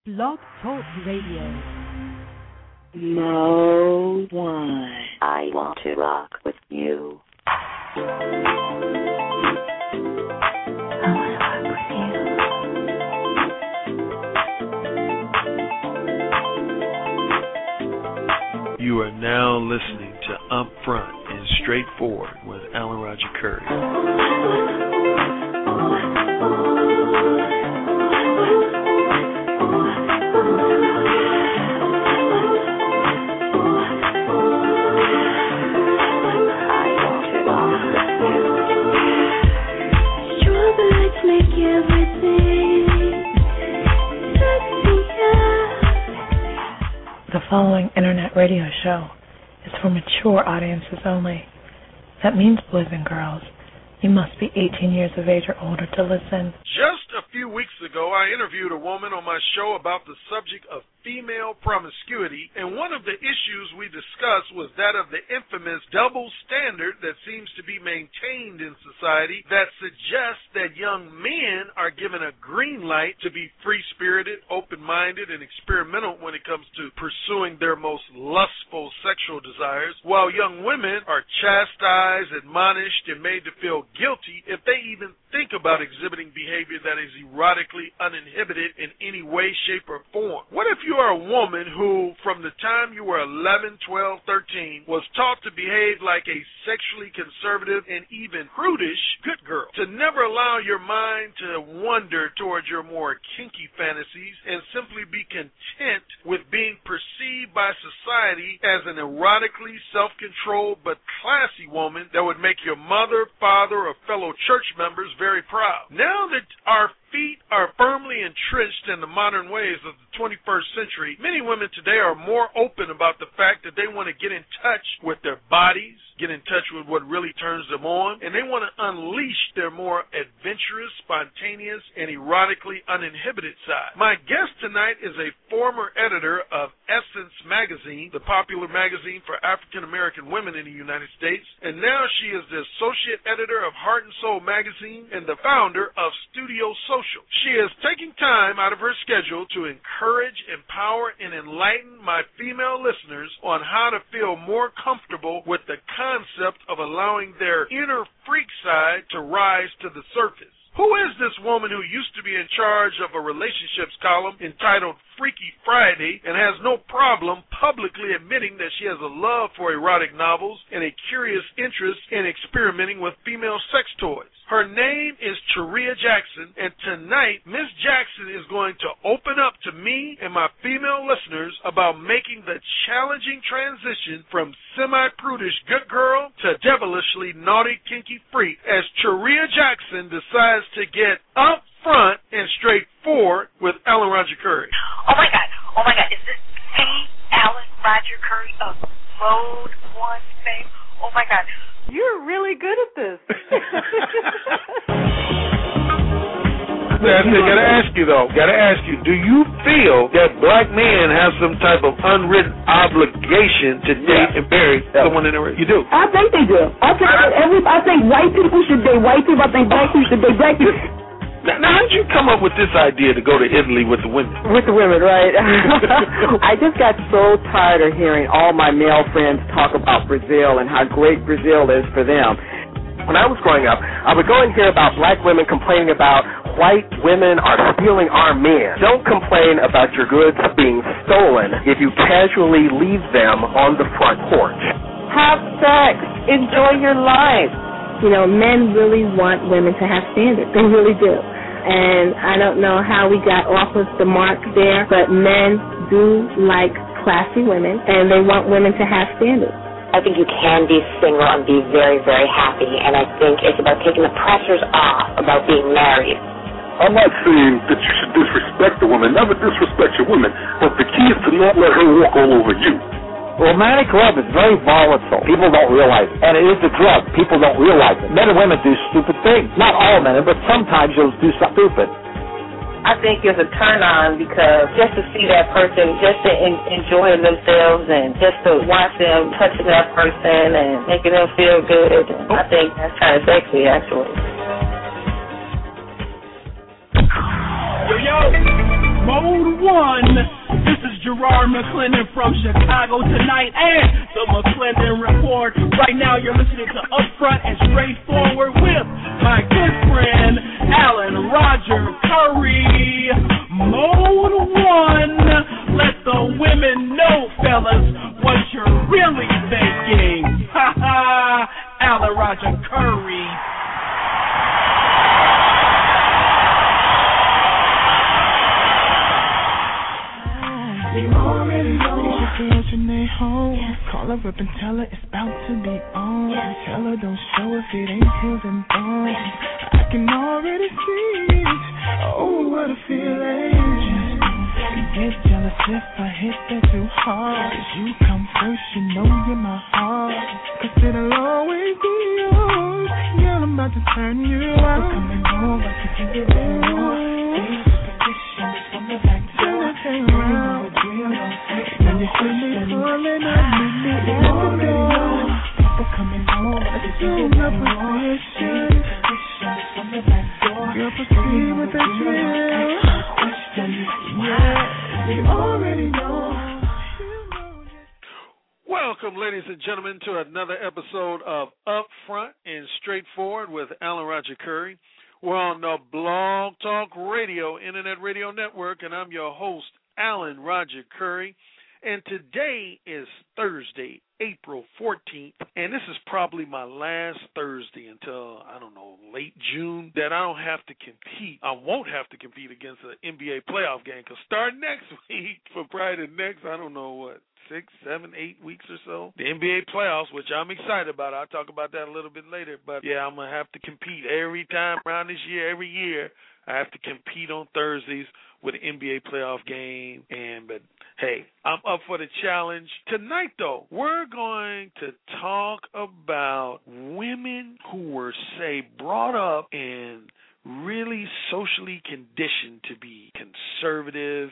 Blog Talk Radio. Mo One. I want to rock with you. I want to rock with you. You are now listening to Upfront and Straightforward with Alan Roger Curry. The following internet radio show is for mature audiences only. That means, boys and girls, you must be 18 years of age or older to listen. Just a few weeks ago, I interviewed a woman on my show about the subject of female promiscuity, and one of the issues we discussed was that of the infamous double standard that seems to be maintained in society that suggests that young men are given a green light to be free-spirited, open-minded, and experimental when it comes to pursuing their most lustful sexual desires, while young women are chastised, admonished, and made to feel guilty if they even think about exhibiting behavior that is erotically uninhibited in any way, shape, or form. What if you are a woman who, from the time you were 11, 12, 13, was taught to behave like a sexually conservative and even prudish good girl, to never allow your mind to wander towards your more kinky fantasies and simply be content with being perceived by society as an erotically self-controlled but classy woman that would make your mother, father, or fellow church members very proud? Now that our feet are firmly entrenched in the modern ways of the 21st century, many women today are more open about the fact that they want to get in touch with their bodies, get in touch with what really turns them on, and they want to unleash their more adventurous, spontaneous, and erotically uninhibited side. My guest tonight is a former editor of Essence Magazine, the popular magazine for African American women in the United States, and now she is the associate editor of Heart and Soul Magazine and the founder of Studio Social. She is taking time out of her schedule to encourage, empower, and enlighten my female listeners on how to feel more comfortable with the concept of allowing their inner freak side to rise to the surface. Who is this woman who used to be in charge of a relationships column entitled Freaky Friday and has no problem publicly admitting that she has a love for erotic novels and a curious interest in experimenting with female sex toys? Her name is Cheria Jackson, and tonight Miss Jackson is going to open up to me and my female listeners about making the challenging transition from semi-prudish good girl to devilishly naughty kinky freak as Cheria Jackson decides to get up front and straightforward with Alan Roger Curry. Oh my God, is this the Alan Roger Curry of Mode 1 fame? Oh my God. You're really good at this. Gotta ask you, do you feel that black men have some type of unwritten obligation to date and marry someone in the race? You do? I think they do. I think white people should date white people. I think black people should date black people. Now, how did you come up with this idea to go to Italy with the women? With the women, right? I just got so tired of hearing all my male friends talk about Brazil and how great Brazil is for them. When I was growing up, I would go and hear about black women complaining about white women are stealing our men. Don't complain about your goods being stolen if you casually leave them on the front porch. Have sex. Enjoy your life. You know, men really want women to have standards. They really do. And I don't know how we got off of the mark there, but men do like classy women, and they want women to have standards. I think you can be single and be very, very happy, and I think it's about taking the pressures off about being married. I'm not saying that you should disrespect a woman. Never disrespect your woman, but the key is to not let her walk all over you. Romantic love is very volatile. People don't realize it. And it is a drug. People don't realize it. Men and women do stupid things. Not all men, but sometimes you'll do something stupid. I think it's a turn on because just to see that person, just to enjoy themselves and just to watch them touching that person and making them feel good, I think that's kind of sexy, actually. Yo, yo! Mode 1. This is Gerard McClendon from Chicago tonight and the McClendon Report. Right now you're listening to Upfront and Straightforward with my good friend Alan Roger Curry. Mode 1. Let the women know, fellas, what you're really thinking. Ha ha. Alan Roger Curry. You already know. She wants your name home. Yes. Call her up and tell her it's about to be on. Yes. Tell her don't show if it ain't heels and thongs. Yes. I can already see it. Oh, what a feeling. You get jealous if I hit that too hard. Cause you come first, you know you're my heart. Cause it'll always be yours. Girl, I'm about to turn you out. We're coming over to give it more. Position from the back door. Turn around. When you feel me falling, I need me at the door. People coming over, assume the position. From the back door. Girl, proceed with the drill. Yeah, you already know. Welcome, ladies and gentlemen, to another episode of Upfront and Straightforward with Alan Roger Curry. We're on the Blog Talk Radio, Internet Radio Network, and I'm your host, Alan Roger Curry. And today is Thursday, April 14th, and this is probably my last Thursday until, I don't know, late June, that I don't have to compete. I won't have to compete against an NBA playoff game, because starting next week, for probably the next, I don't know what, 6, 7, 8 weeks or so, the NBA playoffs, which I'm excited about. I'll talk about that a little bit later. But, yeah, I'm going to have to compete every time around this year, every year. I have to compete on Thursdays with an NBA playoff game. But, hey, I'm up for the challenge. Tonight, though, we're going to talk about women who were, say, brought up and really socially conditioned to be conservative,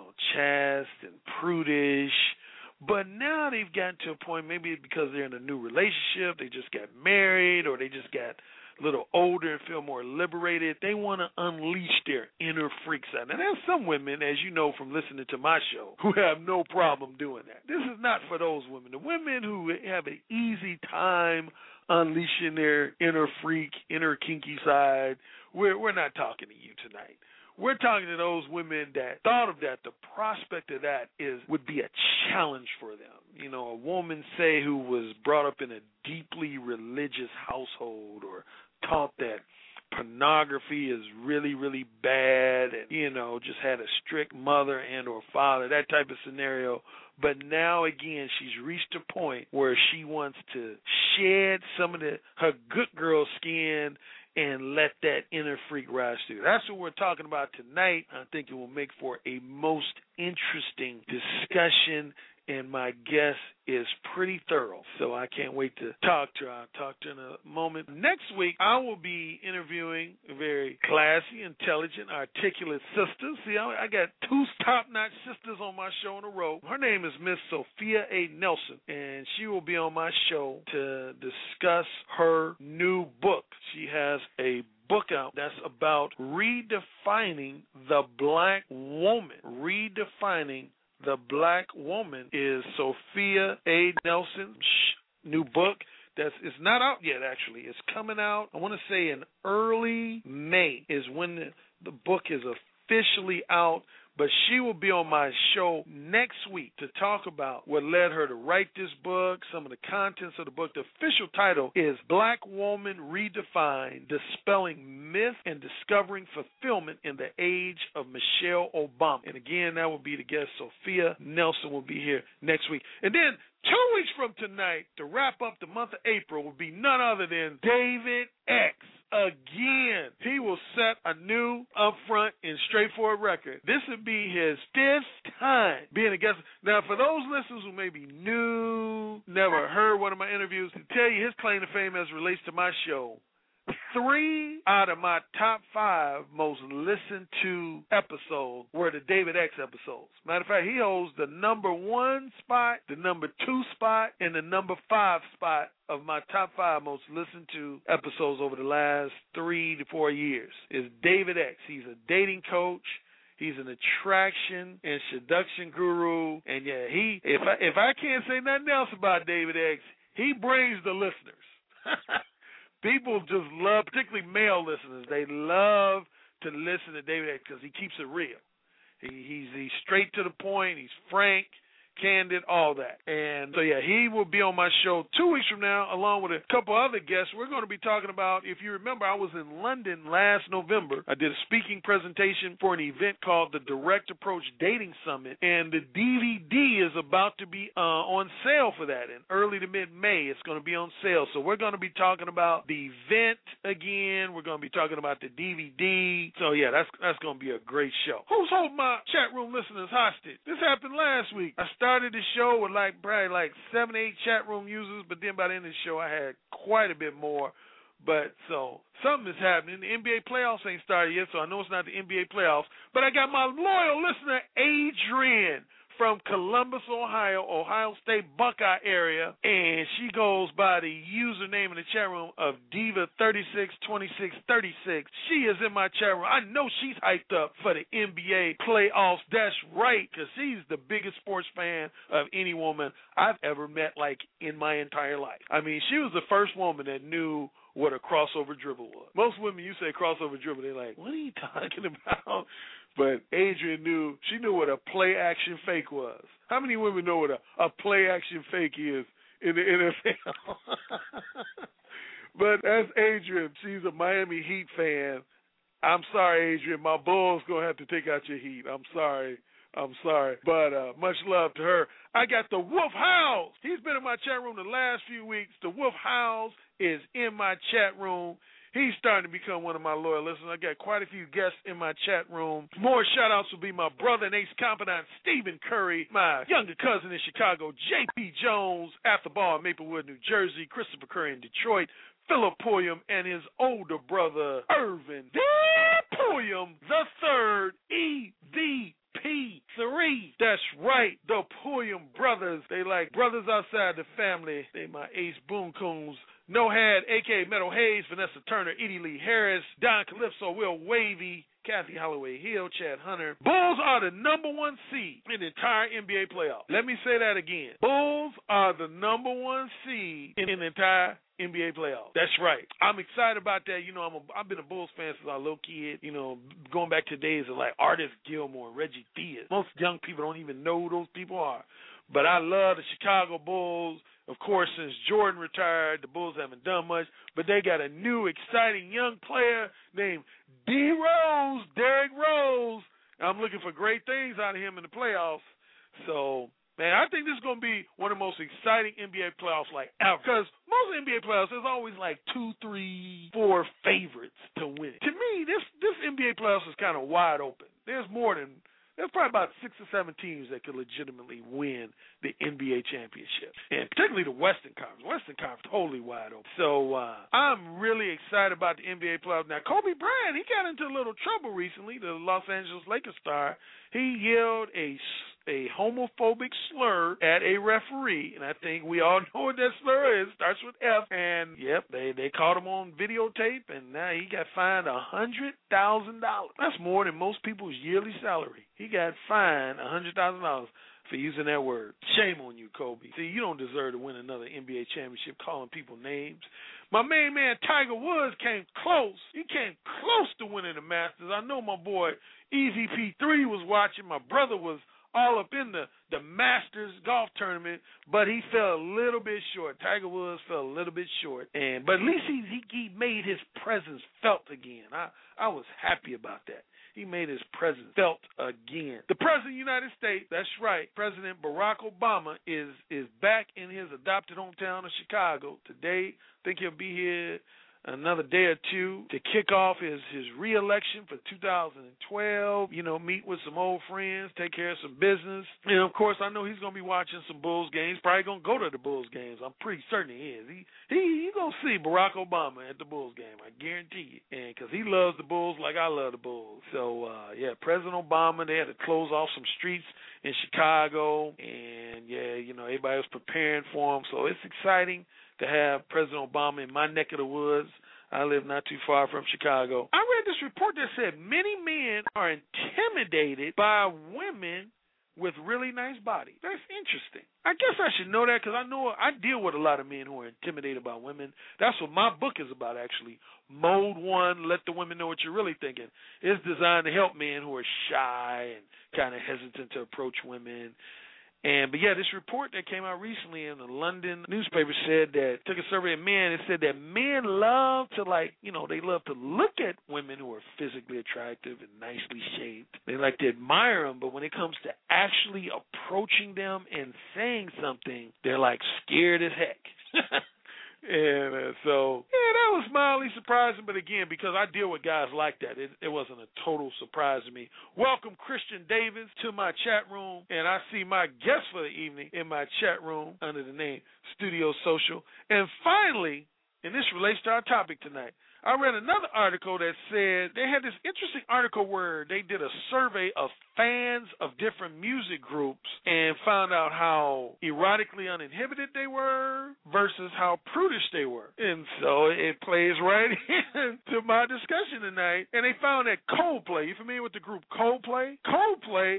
chaste and prudish. But now they've gotten to a point, maybe because they're in a new relationship, they just got married, or they just got a little older and feel more liberated. They want to unleash their inner freak side. And there's some women, as you know from listening to my show, who have no problem doing that. This is not for those women. The women who have an easy time unleashing their inner freak, inner kinky side, we're not talking to you tonight. We're talking to those women that thought of that. The prospect of that would be a challenge for them. A woman, say, who was brought up in a deeply religious household or taught that pornography is really, really bad and, just had a strict mother and or father, that type of scenario. But now, again, she's reached a point where she wants to shed some of her good girl skin and let that inner freak rise through. That's what we're talking about tonight. I think it will make for a most interesting discussion, and my guest is pretty thorough, so I can't wait to talk to her. I'll talk to her in a moment. Next week, I will be interviewing a very classy, intelligent, articulate sister. See, I got two top-notch sisters on my show in a row. Her name is Miss Sophia A. Nelson, and she will be on my show to discuss her new book. She has a book out that's about redefining the black woman. Redefining the Black Woman is Sophia A. Nelson's new book. It's not out yet, actually. It's coming out, I want to say in early May is when the book is officially out. But she will be on my show next week to talk about what led her to write this book, some of the contents of the book. The official title is Black Woman Redefined, Dispelling Myth and Discovering Fulfillment in the Age of Michelle Obama. And again, that will be the guest. Sophia Nelson will be here next week. And then 2 weeks from tonight, to wrap up the month of April, will be none other than David X. Again, he will set a new upfront and straightforward record. This would be his 5th time being a guest. Now, for those listeners who may be new, never heard one of my interviews, to tell you his claim to fame as it relates to my show, 3 out of my top 5 most listened to episodes were the David X episodes. Matter of fact, he holds the number 1 spot, the number 2 spot, and the number 5 spot of my top 5 most listened to episodes over the last 3 to 4 years. Is David X. He's a dating coach. He's an attraction and seduction guru. And yeah, if I can't say nothing else about David X, he brings the listeners. People just love, particularly male listeners, they love to listen to David X because he keeps it real. He's straight to the point. He's frank, candid, all that. And so, yeah, he will be on my show 2 weeks from now, along with a couple other guests. We're going to be talking about, if you remember, I was in London last November. I did a speaking presentation for an event called the Direct Approach Dating Summit, and the DVD is about to be on sale for that in early to mid-May. It's going to be on sale. So we're going to be talking about the event again. We're going to be talking about the DVD. So, yeah, that's going to be a great show. Who's holding my chat room listeners hostage? This happened last week. I started the show with probably 7, 8 chat room users, but then by the end of the show I had quite a bit more. But so something is happening. The NBA playoffs ain't started yet, so I know it's not the NBA playoffs. But I got my loyal listener Adrian from Columbus, Ohio State Buckeye area, and she goes by the username in the chat room of Diva362636. She is in my chat room. I know she's hyped up for the NBA playoffs. That's right, because she's the biggest sports fan of any woman I've ever met, in my entire life. I mean, she was the first woman that knew what a crossover dribble was. Most women, you say crossover dribble, they're like, what are you talking about? But Adrian knew what a play-action fake was. How many women know what a play-action fake is in the NFL? But that's Adrian. She's a Miami Heat fan. I'm sorry, Adrian. My Bulls going to have to take out your Heat. I'm sorry. But much love to her. I got the Wolf Howls. He's been in my chat room the last few weeks. The Wolf Howls is in my chat room. He's starting to become one of my loyal listeners. I got quite a few guests in my chat room. More shout-outs will be my brother and ace-confidant, Stephen Curry, my younger cousin in Chicago, J.P. Jones, at the bar in Maplewood, New Jersey, Christopher Curry in Detroit, Philip Pulliam, and his older brother, Irvin Pulliam III, EVP3. That's right, the Pulliam brothers. They like brothers outside the family. They my ace boom coons. No Had, a.k.a. Meadow Hayes, Vanessa Turner, Edie Lee Harris, Don Calypso, Will Wavy, Kathy Holloway Hill, Chad Hunter. Bulls are the number 1 seed in the entire NBA playoff. Let me say that again. Bulls are the number 1 seed in the entire NBA playoffs. That's right. I'm excited about that. I've been a Bulls fan since I was a little kid, going back to days of Artis Gilmore and Reggie Theus. Most young people don't even know who those people are. But I love the Chicago Bulls. Of course, since Jordan retired, the Bulls haven't done much, but they got a new, exciting young player named Derrick Rose. I'm looking for great things out of him in the playoffs. So, man, I think this is going to be one of the most exciting NBA playoffs ever. Because most NBA playoffs, there's always 2, 3, 4 favorites to win. To me, this NBA playoffs is kind of wide open. There's probably about 6 or 7 teams that could legitimately win the NBA championship, and particularly the Western Conference. Western Conference totally wide open. So I'm really excited about the NBA playoffs. Now, Kobe Bryant, he got into a little trouble recently. The Los Angeles Lakers star, he yelled a homophobic slur at a referee, and I think we all know what that slur is. Starts with F, and yep, they caught him on videotape, and now he got fined $100,000. That's more than most people's yearly salary. He got fined $100,000 for using that word. Shame on you, Kobe. See, you don't deserve to win another NBA championship calling people names. My main man Tiger Woods came close. He came close to winning the Masters. I know my boy EVP3 was watching. My brother was all up in the Masters golf tournament, but he fell a little bit short. Tiger Woods fell a little bit short, but at least he made his presence felt again. I was happy about that. He made his presence felt again. The President of the United States, that's right, President Barack Obama is back in his adopted hometown of Chicago today. I think he'll be here another day or two to kick off his re-election for 2012, meet with some old friends, take care of some business. And, of course, I know he's going to be watching some Bulls games, probably going to go to the Bulls games. I'm pretty certain he is. You're going to see Barack Obama at the Bulls game, I guarantee you, and because he loves the Bulls like I love the Bulls. So, President Obama, they had to close off some streets in Chicago, and, everybody was preparing for him. So it's exciting to have President Obama in my neck of the woods. I live not too far from Chicago. I read this report that said many men are intimidated by women with really nice bodies. That's interesting. I guess I should know that because I know I deal with a lot of men who are intimidated by women. That's what my book is about, actually. Mode 1, Let the Women Know What You're Really Thinking. It's designed to help men who are shy and kind of hesitant to approach women. But yeah, this report that came out recently in the London newspaper said that, took a survey of men, it said that men love to, they love to look at women who are physically attractive and nicely shaped. They like to admire them, but when it comes to actually approaching them and saying something, they're scared as heck. And so, that was mildly surprising, but again, because I deal with guys like that, it wasn't a total surprise to me. Welcome, Christian Davis, to my chat room, and I see my guest for the evening in my chat room under the name Studio Social. And finally, and this relates to our topic tonight, I read another article that said they had this interesting article where they did a survey of fans of different music groups and found out how erotically uninhibited they were versus how prudish they were. And so it plays right into my discussion tonight. And they found that Coldplay, you familiar with the group Coldplay? Coldplay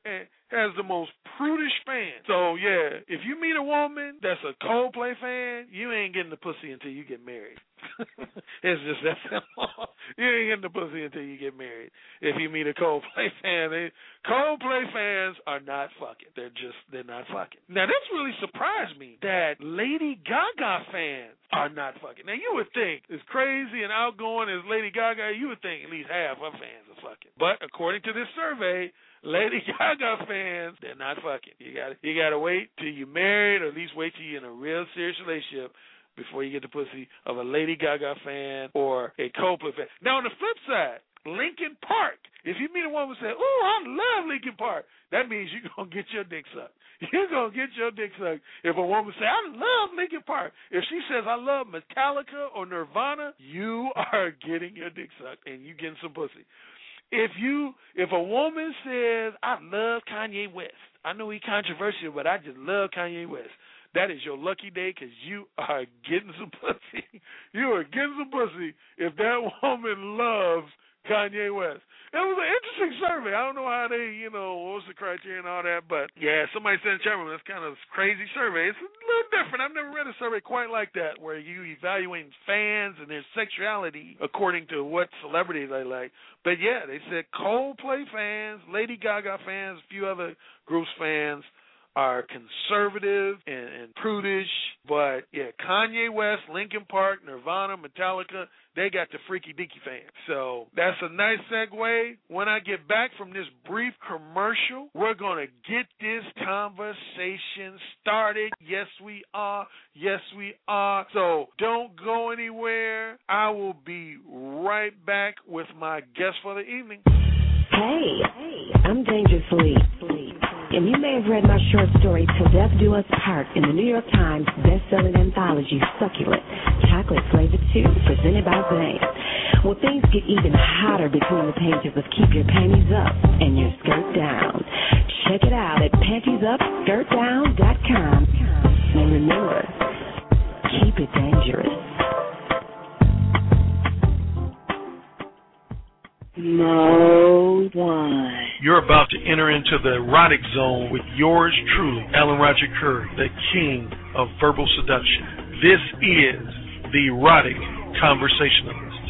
has the most prudish fans. So, yeah, if you meet a woman that's a Coldplay fan, you ain't getting the pussy until you get married. It's just that simple. You ain't getting the pussy until you get married. If you meet a Coldplay fan, Coldplay fans are not fucking. They're not fucking. Now, this really surprised me that Lady Gaga fans are not fucking. Now, you would think, as crazy and outgoing as Lady Gaga, you would think at least half her fans are fucking. But according to this survey, Lady Gaga fans, they're not fucking. You gotta wait till you're married, or at least wait till you're in a real serious relationship before you get the pussy of a Lady Gaga fan or a Coldplay fan. Now, on the flip side, Linkin Park. If you meet a woman and say, "Ooh, I love Linkin Park," that means you're going to get your dick sucked. You're going to get your dick sucked if a woman say, "I love Linkin Park." If she says, "I love Metallica or Nirvana," you are getting your dick sucked and you getting some pussy. If a woman says, "I love Kanye West," I know he's controversial, but I just love Kanye West, that is your lucky day because you are getting some pussy. You are getting some pussy if that woman loves Kanye West. It was an interesting survey. I don't know how they, what was the criteria and all that, but yeah, somebody said in the chat room, that's kind of a crazy survey. It's a little different. I've never read a survey quite like that where you evaluate fans and their sexuality according to what celebrity they like. But yeah, they said Coldplay fans, Lady Gaga fans, a few other groups fans are conservative and prudish, but yeah, Kanye West, Linkin Park, Nirvana, Metallica, they got the freaky deaky fans. So that's a nice segue. When I get back from this brief commercial, we're going to get this conversation started. Yes, we are. Yes, we are. So don't go anywhere. I will be right back with my guest for the evening. Hey, I'm Dangerously. And you may have read my short story, Till Death Do Us Part, in the New York Times best-selling anthology, Succulent, Chocolate Flavored Too, presented by Zane. Well, things get even hotter between the pages of Keep Your Panties Up and Your Skirt Down. Check it out at pantiesupskirtdown.com. And remember, keep it dangerous. Mode 1. You're about to enter into the erotic zone with yours truly, Alan Roger Curry, the king of verbal seduction. This is the Erotic Conversationalist.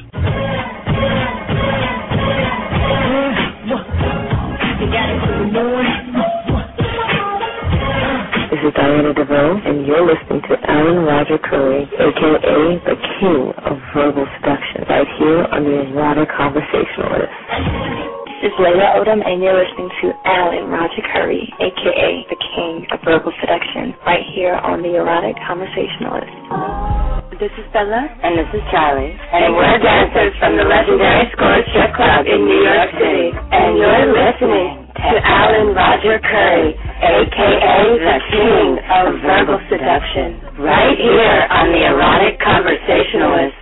This is Diana DeVoe, and you're listening to Alan Roger Curry, a.k.a. the king of verbal seduction, right here on the Erotic Conversationalist. This is Layla Odom, and you're listening to Alan Roger Curry, a.k.a. the king of verbal seduction, right here on the Erotic Conversationalist. This is Bella, and this is Charlie, and we're dancers from the legendary Score Strip Club in New York City, and you're listening to Alan Roger Curry, a.k.a. the king of verbal seduction, right here on the Erotic Conversationalist.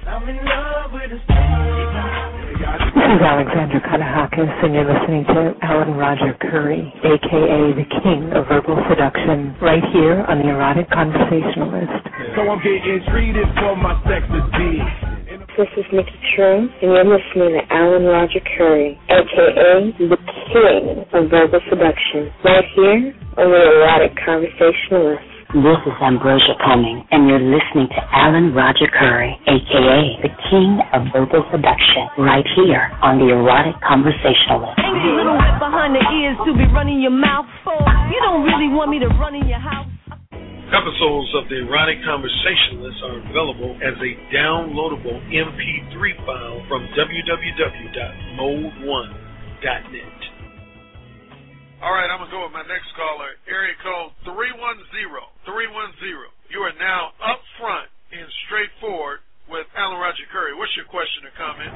This is Alexandra Katahakis, and you're listening to Alan Roger Curry, a.k.a. the king of verbal seduction, right here on the Erotic Conversationalist. So I'm getting treated for my sex appeal. This is Nikki True, and you're listening to Alan Roger Curry, a.k.a. the King of Verbal Seduction, right here on the Erotic Conversationalist. This is Ambrosia Cumming, and you're listening to Alan Roger Curry, a.k.a. the King of Verbal Seduction, right here on the Erotic Conversationalist. Ain't you little wet behind the ears to be running your mouth for? You don't really want me to run in your house? Episodes of the Erotic Conversationalist are available as a downloadable MP3 file from www.mode1.net. All right, I'm going to go with my next caller, area code 310. You are now up front and straightforward with Alan Roger Curry. What's your question or comment?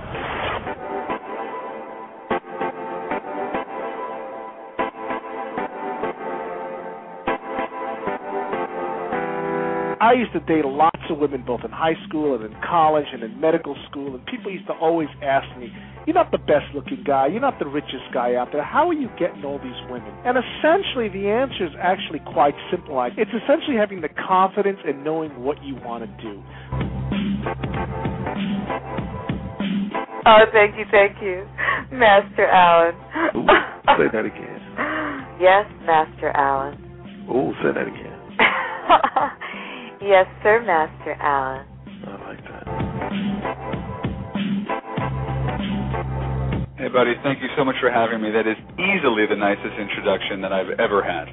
I used to date lots of women both in high school and in college and in medical school, and people used to always ask me, you're not the best-looking guy, you're not the richest guy out there, how are you getting all these women? And essentially the answer is actually quite simple. It's essentially having the confidence and knowing what you want to do. Oh, thank you. Master Alan. Ooh, say that again. Yes, Master Alan. Ooh, say that again. Yes, sir, Master Alan. I like that. Hey, buddy, thank you so much for having me. That is easily the nicest introduction that I've ever had.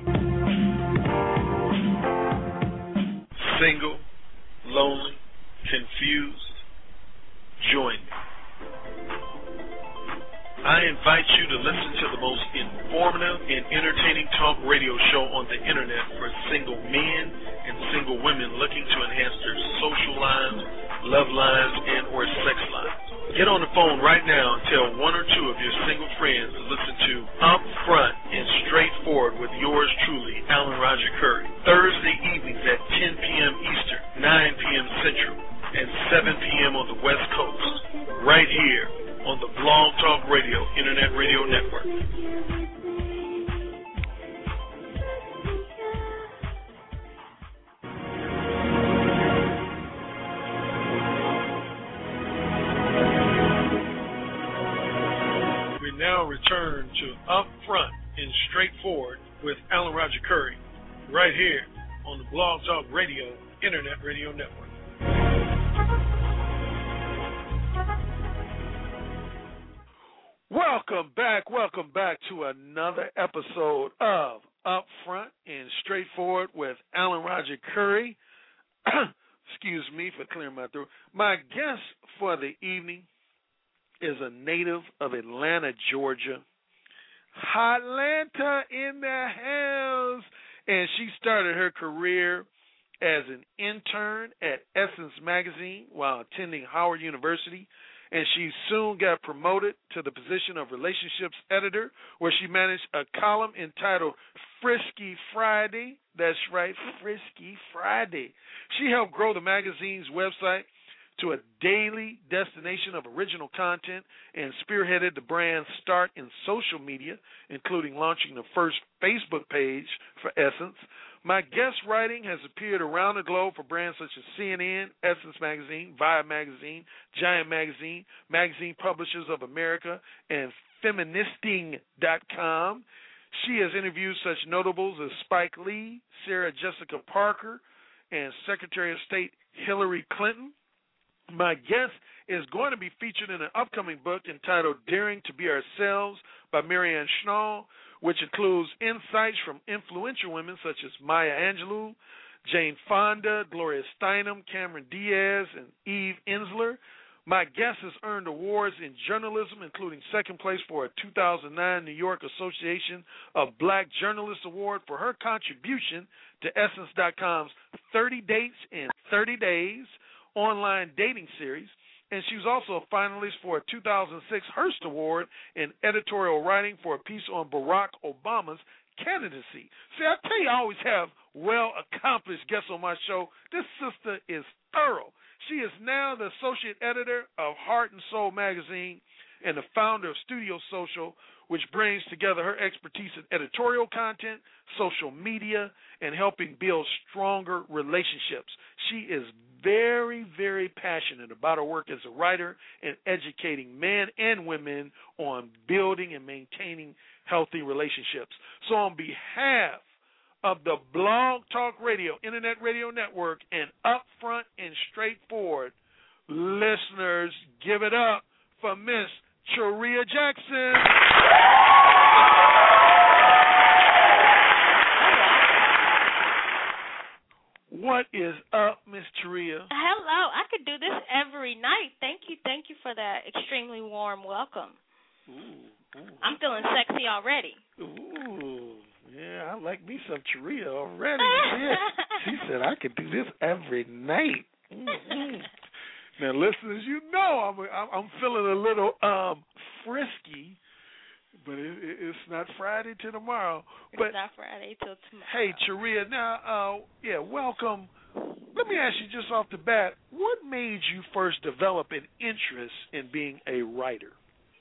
Single, lonely, confused, join me. I invite you to listen to the most informative and entertaining talk radio show on the internet for single men and single women looking to enhance their social lives, love lives, and or sex lives. Get on the phone right now and tell one or two of your single friends to listen to Up Front and Straightforward with yours truly, Alan Roger Curry, Thursday evenings at 10 p.m. Eastern, 9 p.m. Central, and 7 p.m. on the West Coast, right here on the Blog Talk Radio Internet Radio Network. We now return to Up Front and Straightforward with Alan Roger Curry, right here on the Blog Talk Radio Internet Radio Network. Welcome back to another episode of Up Front and Straightforward with Alan Roger Curry. Excuse me for clearing my throat. My guest for the evening is a native of Atlanta, Georgia. Hotlanta in the house. And she started her career as an intern at Essence Magazine while attending Howard University. And she soon got promoted to the position of relationships editor, where she managed a column entitled Frisky Friday. That's right, Frisky Friday. She helped grow the magazine's website to a daily destination of original content and spearheaded the brand's start in social media, including launching the first Facebook page for Essence. My guest writing has appeared around the globe for brands such as CNN, Essence Magazine, Vibe Magazine, Giant Magazine, Magazine Publishers of America, and Feministing.com. She has interviewed such notables as Spike Lee, Sarah Jessica Parker, and Secretary of State Hillary Clinton. My guest is going to be featured in an upcoming book entitled Daring to Be Ourselves by Marianne Schnall, which includes insights from influential women such as Maya Angelou, Jane Fonda, Gloria Steinem, Cameron Diaz, and Eve Ensler. My guest has earned awards in journalism, including second place for a 2009 New York Association of Black Journalists Award for her contribution to Essence.com's 30 Dates in 30 Days online dating series. And she was also a finalist for a 2006 Hearst Award in editorial writing for a piece on Barack Obama's candidacy. See, I tell you, I always have well-accomplished guests on my show. This sister is thorough. She is now the associate editor of Heart and Soul magazine and the founder of Studio Social, which brings together her expertise in editorial content, social media, and helping build stronger relationships. She is very, very passionate about her work as a writer and educating men and women on building and maintaining healthy relationships. So on behalf of the Blog Talk Radio, Internet Radio Network, and Upfront and Straightforward, listeners, give it up for Miss Charia Jackson. What is up, Miss Charia? Hello. I could do this every night. Thank you for that extremely warm welcome. Ooh. I'm feeling sexy already. Ooh, yeah, I like me some Charia already. Yeah. She said I could do this every night. Mm-hmm. Now, listeners, you know I'm feeling a little frisky, but it's not Friday till tomorrow. It's not Friday till tomorrow. Hey, Charia, now, welcome. Let me ask you just off the bat, what made you first develop an interest in being a writer?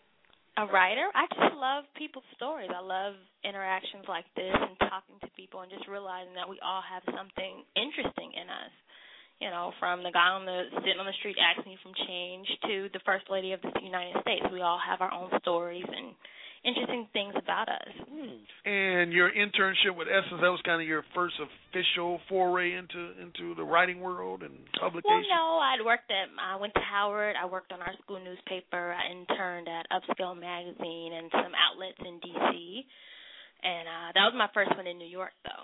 A writer? I just love people's stories. I love interactions like this and talking to people and just realizing that we all have something interesting in us. You know, from the guy sitting on the street asking you for change to the First Lady of the United States. We all have our own stories and interesting things about us. And your internship with Essence, that was kind of your first official foray into the writing world and publication? Well, no, I went to Howard. I worked on our school newspaper. I interned at Upscale Magazine and some outlets in D.C. And that was my first one in New York, though.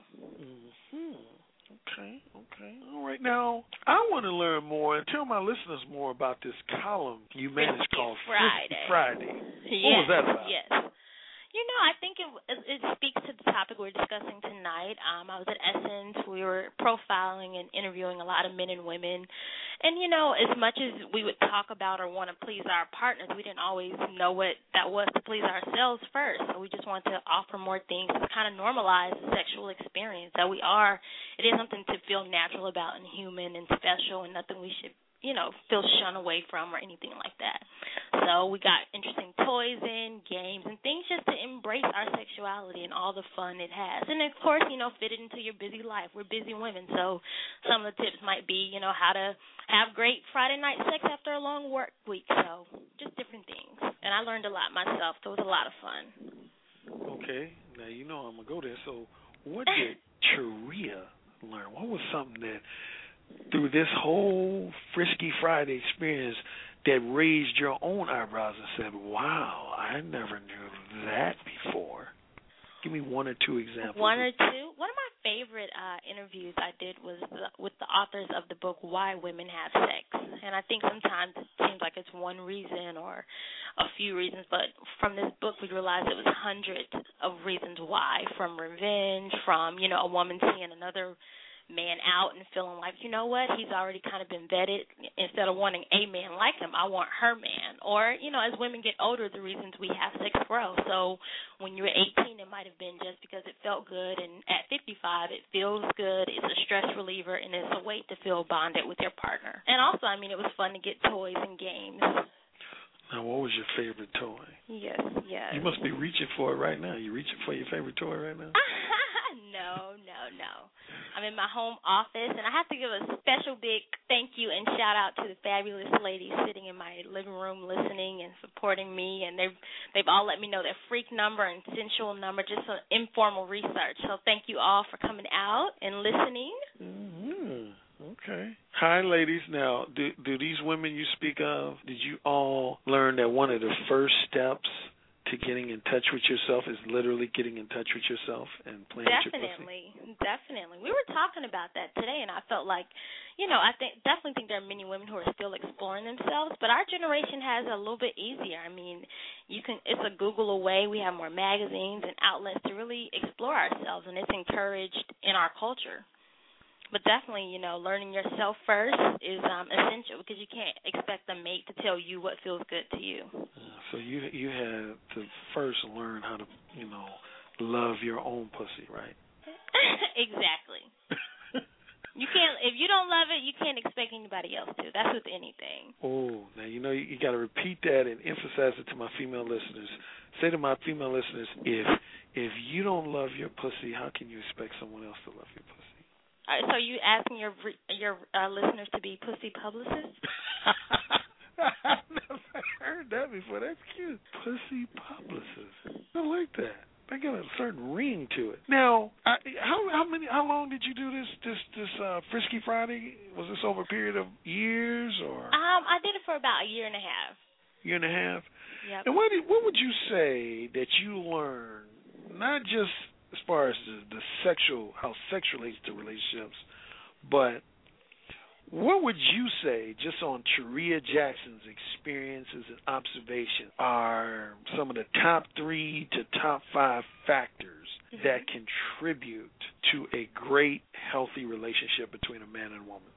Mm-hmm. Okay. All right. Now, I want to learn more and tell my listeners more about this column you managed called Friday. What was that about? Yes. You know, I think it speaks to the topic we're discussing tonight. I was at Essence. We were profiling and interviewing a lot of men and women. And, you know, as much as we would talk about or want to please our partners, we didn't always know what that was to please ourselves first. So we just wanted to offer more things to kind of normalize the sexual experience, that it is something to feel natural about and human and special and nothing we should, feel shunned away from or anything like that. So we got interesting toys in, games, and things just to embrace our sexuality and all the fun it has. And, of course, fit it into your busy life. We're busy women, so some of the tips might be, how to have great Friday night sex after a long work week. So just different things. And I learned a lot myself, so it was a lot of fun. Okay. Now, I'm going to go there. So what did Charia learn? What was something that, through this whole Frisky Friday experience, that raised your own eyebrows and said, wow, I never knew that before? Give me one or two examples. One or two? One of my favorite interviews I did was with the authors of the book Why Women Have Sex. And I think sometimes it seems like it's one reason or a few reasons, but from this book we realized it was hundreds of reasons why, from revenge, from, a woman seeing another man out and feeling like, he's already kind of been vetted. Instead of wanting a man like him, I want her man. Or, as women get older, the reasons we have sex grow. So when you were 18, it might have been just because it felt good, and at 55, it feels good, it's a stress reliever, and it's a way to feel bonded with your partner. And also, it was fun to get toys and games. Now, what was your favorite toy? Yes. You must be reaching for it right now. You reaching for your favorite toy right now? No. I'm in my home office, and I have to give a special big thank you and shout out to the fabulous ladies sitting in my living room listening and supporting me, and they've all let me know their freak number and sensual number, just some informal research. So thank you all for coming out and listening. Mm-hmm. Okay. Hi, ladies. Now, do these women you speak of, did you all learn that one of the first steps to getting in touch with yourself is literally getting in touch with yourself and playing with your pussy? Definitely. We were talking about that today, and I felt like, I definitely think there are many women who are still exploring themselves, but our generation has it a little bit easier. It's a Google away. We have more magazines and outlets to really explore ourselves, and it's encouraged in our culture. But definitely, learning yourself first is essential, because you can't expect a mate to tell you what feels good to you. So you had to first learn how to, love your own pussy, right? Exactly. You can't, if you don't love love it, you can't expect anybody else to. That's with anything. Oh, now you got to repeat that and emphasize it to my female listeners. Say to my female listeners, if you don't love your pussy, how can you expect someone else to love your pussy? All right, so you asking your listeners to be pussy publicists? I've never heard that before. That's cute. Pussy publicist. I like that. They got a certain ring to it. Now, how long did you do this Frisky Friday? Was this over a period of years or? I did it for about a year and a half. Year and a half. Yep. And what would you say that you learned, not just as far as how sex relates to relationships, but what would you say, just on Sharia Jackson's experiences and observation, are some of the top 3 to top 5 factors that contribute to a great, healthy relationship between a man and a woman?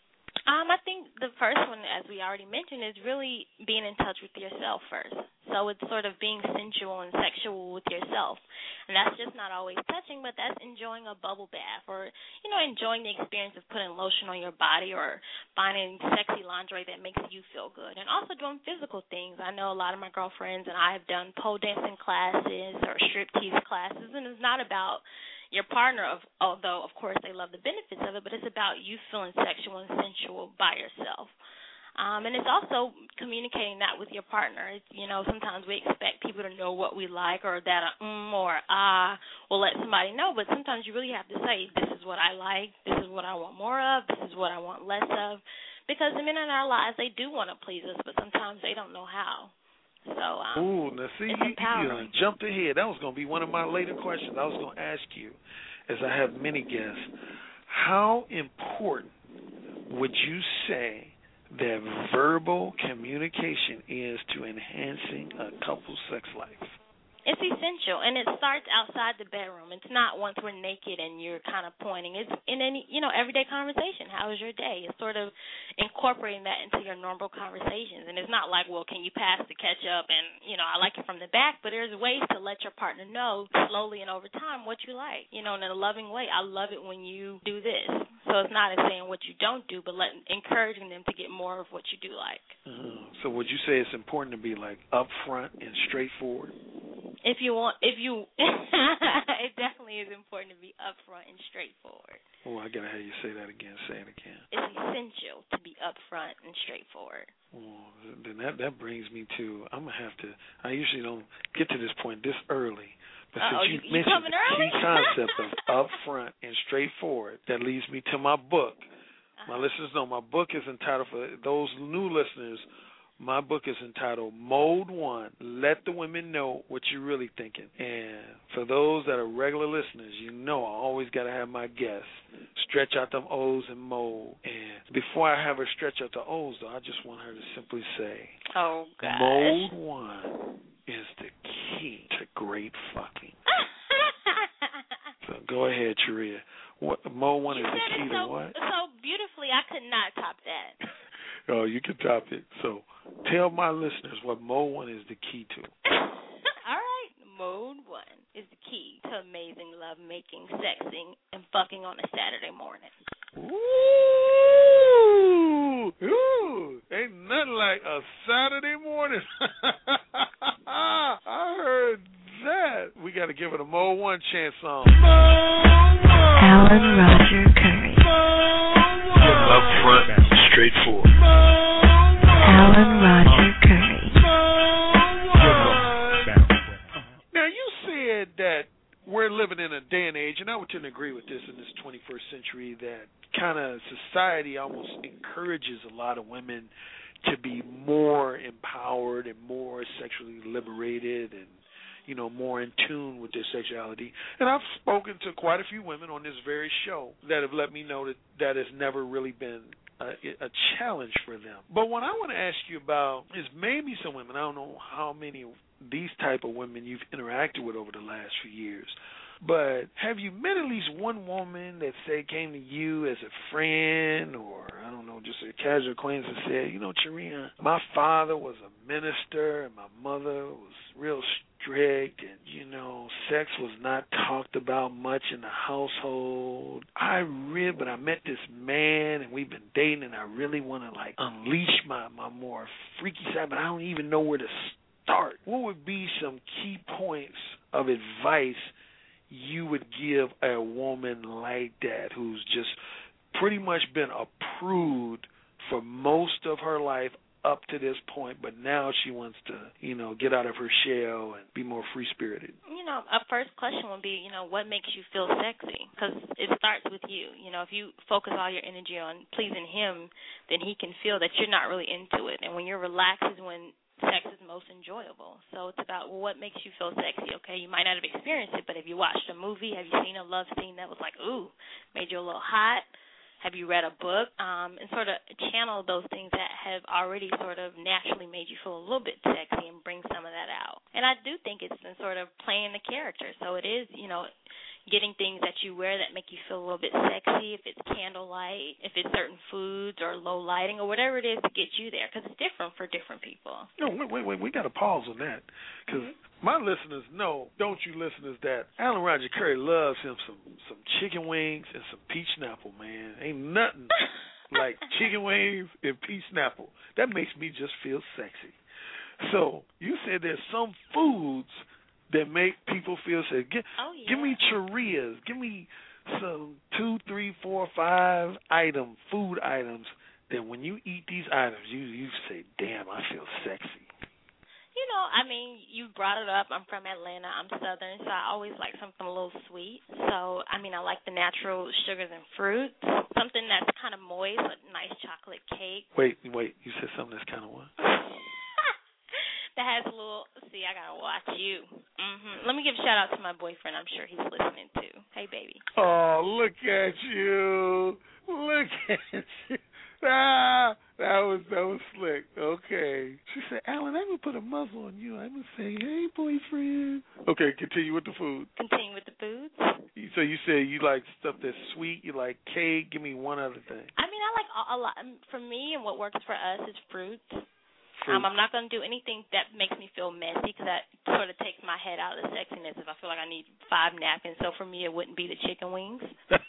I think the first one, as we already mentioned, is really being in touch with yourself first. So it's sort of being sensual and sexual with yourself. And that's just not always touching, but that's enjoying a bubble bath or, enjoying the experience of putting lotion on your body or finding sexy lingerie that makes you feel good. And also doing physical things. I know a lot of my girlfriends and I have done pole dancing classes or striptease classes, and it's not about your partner, although, of course, they love the benefits of it, but it's about you feeling sexual and sensual by yourself. And it's also communicating that with your partner. It's, sometimes we expect people to know what we like or that or will let somebody know, but sometimes you really have to say, this is what I like, this is what I want more of, this is what I want less of, because the men in our lives, they do want to please us, but sometimes they don't know how. So, now see, you jumped ahead. That was going to be one of my later questions I was going to ask you, as I have many guests. How important would you say that verbal communication is to enhancing a couple's sex life? It's essential, and it starts outside the bedroom. It's not once we're naked and you're kind of pointing. It's in any, everyday conversation. How was your day? It's sort of incorporating that into your normal conversations. And it's not like, well, can you pass the ketchup and, I like it from the back. But there's ways to let your partner know slowly and over time what you like, in a loving way. I love it when you do this. So it's not as saying what you don't do, but encouraging them to get more of what you do like. So would you say it's important to be, like, upfront and straightforward? It definitely is important to be upfront and straightforward. Oh, I gotta have you say that again. Say it again. It's essential to be upfront and straightforward. Oh, then that brings me to, I'm gonna have to. I usually don't get to this point this early, but since you mentioned the key concept of upfront and straightforward, that leads me to my book. My listeners know my book is entitled, for those new listeners, my book is entitled Mode 1, Let the Women Know What You're Really Thinking. And for those that are regular listeners, I always got to have my guests stretch out them O's and mode. And before I have her stretch out the O's, though, I just want her to simply say, oh, gosh. Mode 1 is the key to great fucking. So go ahead, Sharia. Mode 1 is the key to what? So beautifully, I could not top that. Oh, you can top it. So tell my listeners what Mode 1 is the key to. All right. Mode 1 is the key to amazing love making, sexing, and fucking on a Saturday morning. Ooh. Ain't nothing like a Saturday morning. I heard that. We got to give it a Mode 1 chance song. Alan Roger Curry. Up front, straightforward. Alan Roger Curry. Now, you said that we're living in a day and age, and I would tend to agree with this in this 21st century, that kind of society almost encourages a lot of women to be more empowered and more sexually liberated and, more in tune with their sexuality. And I've spoken to quite a few women on this very show that have let me know that has never really been a challenge for them. But what I want to ask you about is maybe some women, I don't know how many of these type of women you've interacted with over the last few years, but have you met at least one woman that, say, came to you as a friend or, I don't know, just a casual acquaintance and said, Cheria, my father was a minister and my mother was real strict, and sex was not talked about much in the household. But I met this man and we've been dating, and I really want to unleash my more freaky side, but I don't even know where to start. What would be some key points of advice you would give a woman like that who's just pretty much been approved for most of her life up to this point, but now she wants to, get out of her shell and be more free-spirited? A first question would be, what makes you feel sexy? Because it starts with you. If you focus all your energy on pleasing him, then he can feel that you're not really into it. And when you're relaxed is when sex is most enjoyable. So it's about, what makes you feel sexy? Okay, you might not have experienced it, but have you watched a movie? Have you seen a love scene that was like, ooh, made you a little hot? Have you read a book? And sort of channel those things that have already sort of naturally made you feel a little bit sexy and bring some of that out. And I do think it's been sort of playing the character. So it is, getting things that you wear that make you feel a little bit sexy, if it's candlelight, if it's certain foods or low lighting or whatever it is to get you there, because it's different for different people. No, wait, we got to pause on that, because my listeners know, don't you listeners, that Alan Roger Currie loves him some chicken wings and some peach snapple, man. Ain't nothing like chicken wings and peach snapple. That makes me just feel sexy. So you said there's some foods that make people feel safe. Give me Cherias. Give me some 2, 3, 4, 5 food items that when you eat these items, you say, damn, I feel sexy. You brought it up. I'm from Atlanta. I'm Southern, so I always like something a little sweet. So, I like the natural sugars and fruits, something that's kind of moist, a nice chocolate cake. Wait. You said something that's kind of what? That has a little, I got to watch you. Let me give a shout-out to my boyfriend. I'm sure he's listening, too. Hey, baby. Oh, look at you. Look at you. That was slick. Okay. She said, Alan, I'm going to put a muzzle on you. I'm going to say, hey, boyfriend. Okay, continue with the food. Continue with the foods. So you said you like stuff that's sweet. You like cake. Give me one other thing. I like a lot. For me, and what works for us is fruits. I'm not going to do anything that makes me feel messy, because that sort of takes my head out of the sexiness if I feel like I need 5 napkins. So for me, it wouldn't be the chicken wings.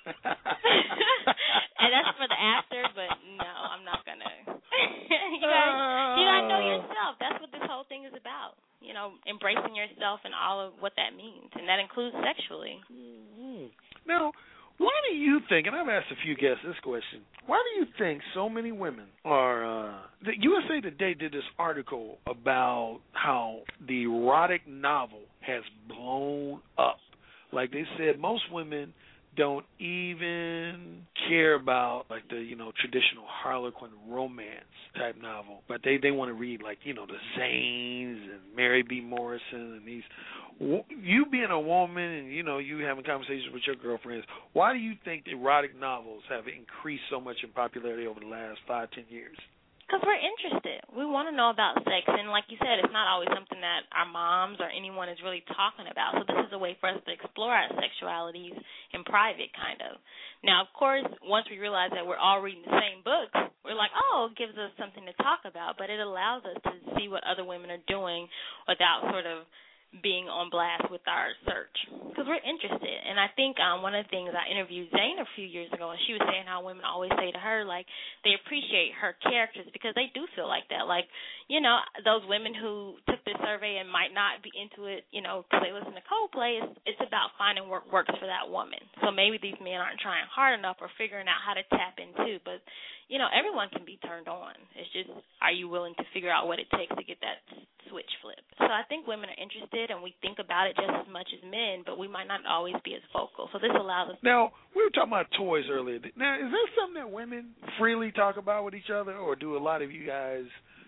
And that's for the after, but no, I'm not going to. You gotta know yourself. That's what this whole thing is about. Embracing yourself and all of what that means. And that includes sexually. Mm-hmm. Now, why do you think, and I've asked a few guests this question, why do you think so many women are, the USA Today did this article about how the erotic novel has blown up. Like they said, most women don't even care about the traditional Harlequin romance type novel, but they want to read the Zanes and Mary B. Morrison and these. You being a woman and you having conversations with your girlfriends, why do you think erotic novels have increased so much in popularity over the last 5-10 years? Because we're interested. We want to know about sex. And like you said, it's not always something that our moms or anyone is really talking about. So this is a way for us to explore our sexualities in private, kind of. Now, of course, once we realize that we're all reading the same books, we're like, oh, it gives us something to talk about. But it allows us to see what other women are doing without sort of being on blast with our search, because we're interested. And I think one of the things, I interviewed Zane a few years ago, and she was saying how women always say to her, they appreciate her characters because they do feel like that. Those women who took this survey and might not be into it, because they listen to Coldplay, it's about finding what works for that woman. So maybe these men aren't trying hard enough or figuring out how to tap into, but, everyone can be turned on. It's just, are you willing to figure out what it takes to get that switch flipped? So I think women are interested, and we think about it just as much as men, but we might not always be as vocal. So this allows us. Now, we were talking about toys earlier. Now, is that something that women freely talk about with each other, or do a lot of you guys,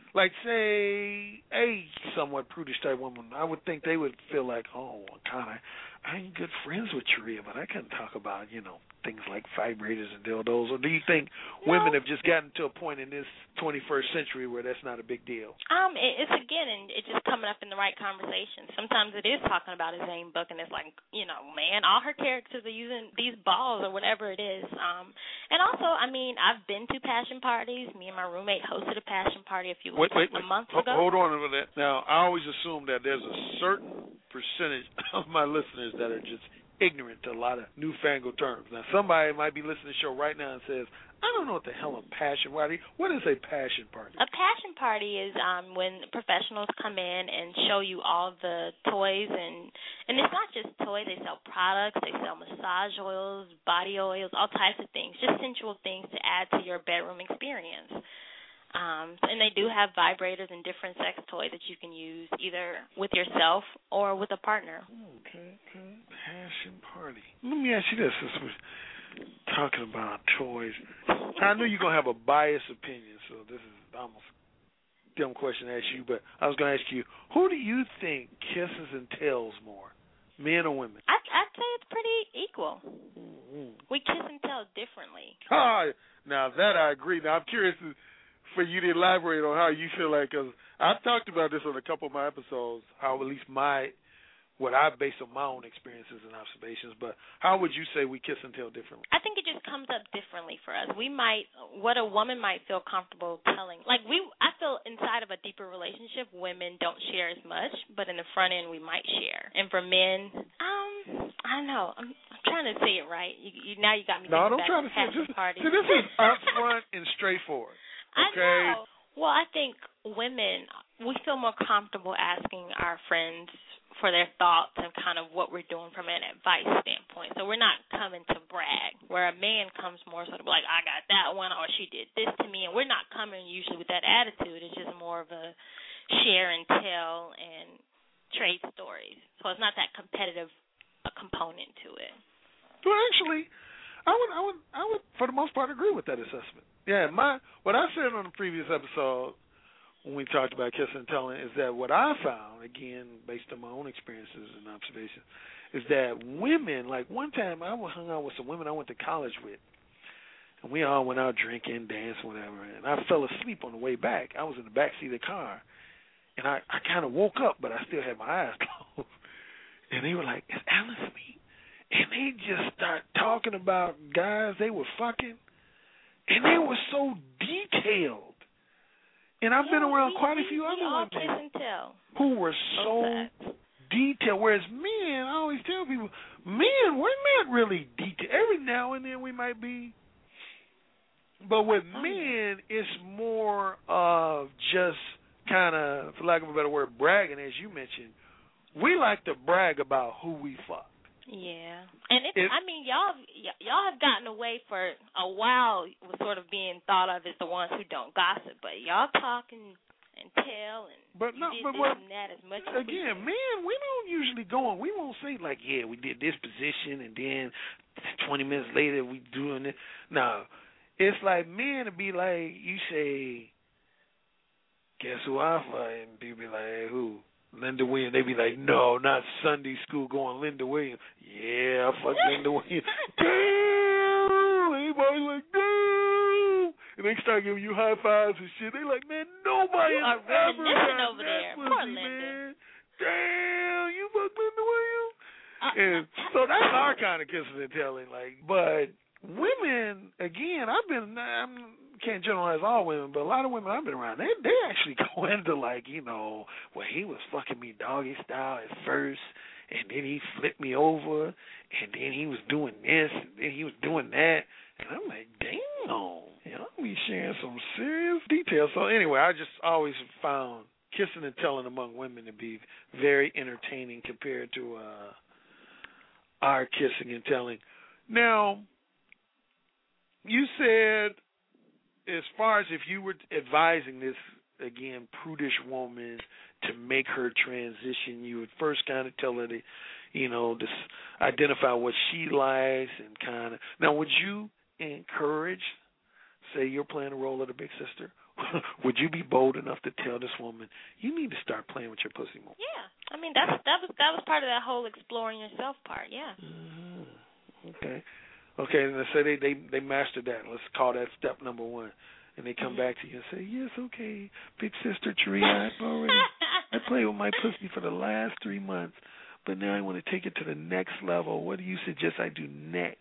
say, a somewhat prudish type woman, I would think they would feel like, I ain't good friends with Cheria, but I couldn't talk about, things things like vibrators and dildos, or do you think women have just gotten to a point in this 21st century where that's not a big deal? It's again, and it's just coming up in the right conversation. Sometimes it is talking about a Zane book, and it's like, man, all her characters are using these balls or whatever it is. And also, I mean, I've been to passion parties. Me and my roommate hosted a passion party a month ago. Hold on a minute. Now, I always assume that there's a certain percentage of my listeners that are just ignorant to a lot of newfangled terms. Now, somebody might be listening to the show right now and says, I don't know what the hell a passion party. What is a passion party? A passion party is when professionals come in and show you all the toys, and it's not just toys. They sell products. They sell massage oils, body oils, all types of things, just sensual things to add to your bedroom experience. And they do have vibrators and different sex toys that you can use either with yourself or with a partner. Okay. Passion party. Let me ask you this, since we're talking about toys. I know you're going to have a biased opinion, so this is almost a dumb question to ask you, but I was going to ask you, who do you think kisses and tells more, men or women? I'd say it's pretty equal. Mm-hmm. We kiss and tell differently. Now that I agree. Now I'm curious for you to elaborate on how you feel like, because I've talked about this on a couple of my episodes, how at least what I've based on my own experiences and observations, but how would you say we kiss and tell differently? I think it just comes up differently for us. What a woman might feel comfortable telling. I feel inside of a deeper relationship, women don't share as much, but in the front end, we might share. And for men, I don't know. I'm trying to say it right. Now you got me thinking don't try to say it. Party. This is upfront and straightforward. Okay. I know. Well, I think women, we feel more comfortable asking our friends for their thoughts and kind of what we're doing from an advice standpoint. So we're not coming to brag, where a man comes more sort of like, I got that one, or she did this to me, and we're not coming usually with that attitude. It's just more of a share and tell and trade stories. So it's not that competitive a component to it. Well, actually, I would for the most part agree with that assessment. Yeah, what I said on the previous episode when we talked about kissing and telling is that what I found, again, based on my own experiences and observations, is that women, like one time I hung out with some women I went to college with, and we all went out drinking, dancing, whatever, and I fell asleep on the way back. I was in the back seat of the car, and I kind of woke up, but I still had my eyes closed. And they were like, is Alan asleep? And they just started talking about guys they were fucking. And they were so detailed. And I've been around quite a few other women who were so detailed. Whereas men, I always tell people, men, we're not really detailed. Every now and then we might be. But with men, it's more of just kind of, for lack of a better word, bragging, as you mentioned. We like to brag about who we fuck. Yeah, and y'all have gotten away for a while with sort of being thought of as the ones who don't gossip, but y'all talk and tell and that as much as again, men, we don't usually go on. We won't say like, yeah, we did this position and then 20 minutes later we doing it. No, it's like men to be like, you say, guess who I fuck? And people be like, hey, who? Linda Williams. They be like, no, not Sunday school going Linda Williams. Yeah, I fuck Linda Williams. Damn! Everybody's like, damn! And they start giving you high fives and shit. They like, man, nobody has ever done over there. Poor Linda. Man. Damn, you fuck Linda Williams? And so that's our kind of kissing and telling. But women, again, I can't generalize all women, but a lot of women I've been around, they actually go into well, he was fucking me doggy style at first, and then he flipped me over, and then he was doing this, and then he was doing that, and I'm like, damn, I'm be sharing some serious details. So anyway, I just always found kissing and telling among women to be very entertaining compared to our kissing and telling. Now, you said, as far as if you were advising this, again, prudish woman to make her transition, you would first kind of tell her to, identify what she likes and kind of. Now, would you encourage, say you're playing the role of the big sister, would you be bold enough to tell this woman, you need to start playing with your pussy more? Yeah. I mean, that was part of that whole exploring yourself part, yeah. Mm-hmm. Okay. Okay, and they say they mastered that. Let's call that step number 1. And they come back to you and say, yes, okay, Big Sister Cheria, I played with my pussy for the last 3 months, but now I want to take it to the next level. What do you suggest I do next?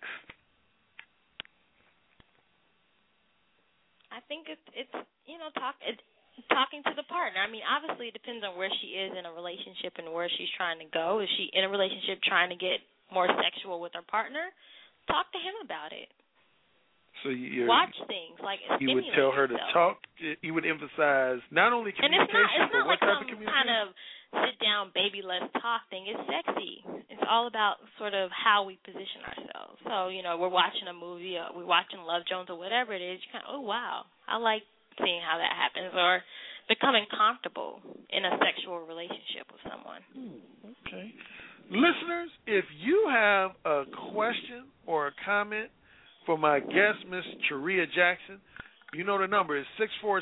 I think it's talking to the partner. I mean, obviously it depends on where she is in a relationship and where she's trying to go. Is she in a relationship trying to get more sexual with her partner? Talk to him about it. So watch things like you would tell her to talk. You would emphasize not only communication, but what like type of communication? Kind of sit down, baby, let's talk thing. It's sexy. It's all about sort of how we position ourselves. So we're watching a movie, or we're watching Love Jones, or whatever it is. You kind of, oh wow, I like seeing how that happens, or becoming comfortable in a sexual relationship with someone. Okay, listeners, if you have a question or a comment for my guest, Miss Cheria Jackson, you know the number is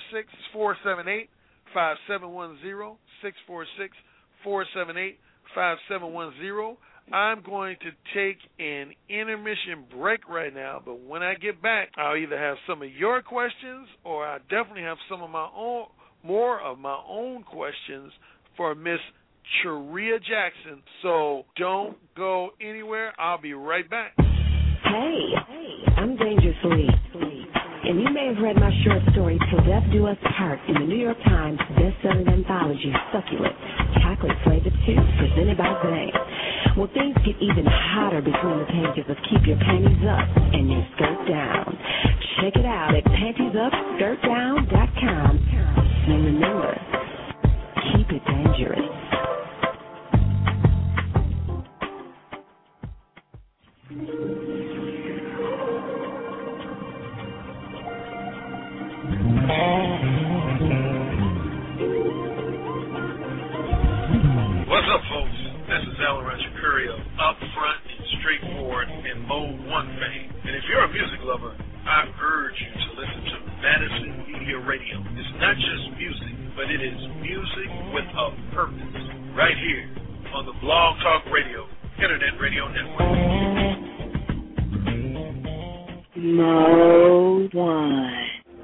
646-478-5710, 646-478-5710. I'm going to take an intermission break right now, but when I get back, I'll either have some of your questions or I definitely have some of more of my own questions for Miss Cheria Jackson. So don't go anywhere. I'll be right back. Hey, I'm Dangerously, and you may have read my short story, Till Death Do Us Part, in the New York Times best-selling anthology, Succulent, Chocolate-Flavored Soup, presented by Zane. Well, things get even hotter between the pages of Keep Your Panties Up and Your Skirt Down. Check it out at pantiesupskirtdown.com. And remember, keep it dangerous. What's up, folks? This is Alan Roger Curry of Upfront and Straightforward and Mode 1 fame. And if you're a music lover, I urge you to listen to Madison Media Radio. It's not just music, but it is music with a purpose. Right here on the Blog Talk Radio, Internet Radio Network. Mode 1.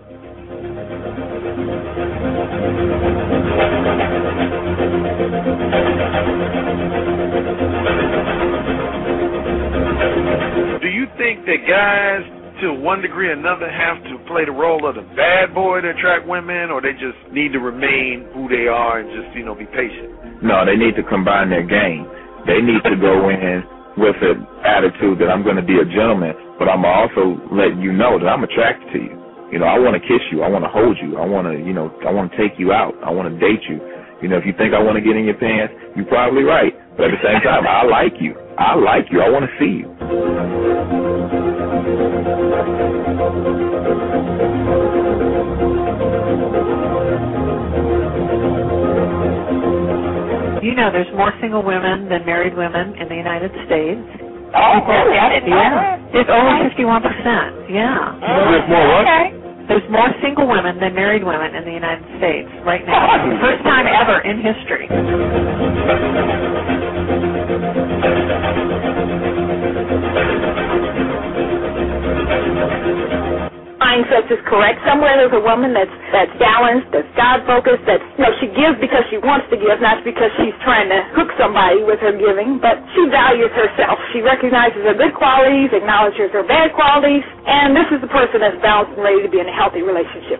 Do you think that guys, to one degree or another, have to play the role of the bad boy to attract women, or they just need to remain who they are and just, be patient? No, they need to combine their game. They need to go in with an attitude that I'm going to be a gentleman, but I'm also letting you know that I'm attracted to you. I want to kiss you. I want to hold you. I want to, I want to take you out. I want to date you. If you think I want to get in your pants, you're probably right. But at the same time, I like you. I like you. I want to see you. There's more single women than married women in the United States. Oh, really? I didn't know that. It's over 51%. Yeah. There's more what? Okay. There's more single women than married women in the United States right now. First time ever in history. Mindset is correct. Somewhere there's a woman that's balanced, that's God-focused, that she gives because she wants to give, not because she's trying to hook somebody with her giving, but she values herself. She recognizes her good qualities, acknowledges her bad qualities, and this is the person that's balanced and ready to be in a healthy relationship.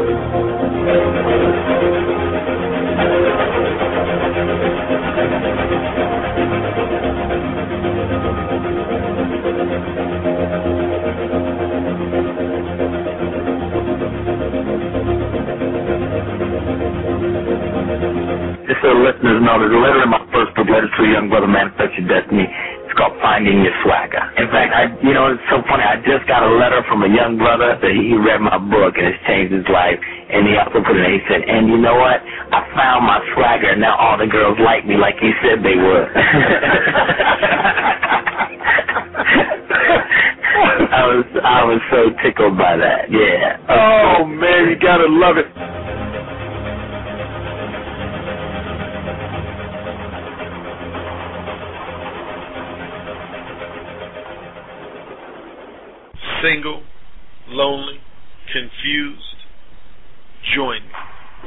Just so the listeners know, there's a letter in my first book, Letter to a Young Brother, Manifest Your Destiny. It's called Finding Your Swagger. In fact, it's so funny. I just got a letter from a young brother that he read my book and it's changed his life. And he also put an he said, and you know what? I found my swagger and now all the girls like me like you said they would. I was so tickled by that. Yeah. Oh man, you gotta love it. single, lonely, confused, join me.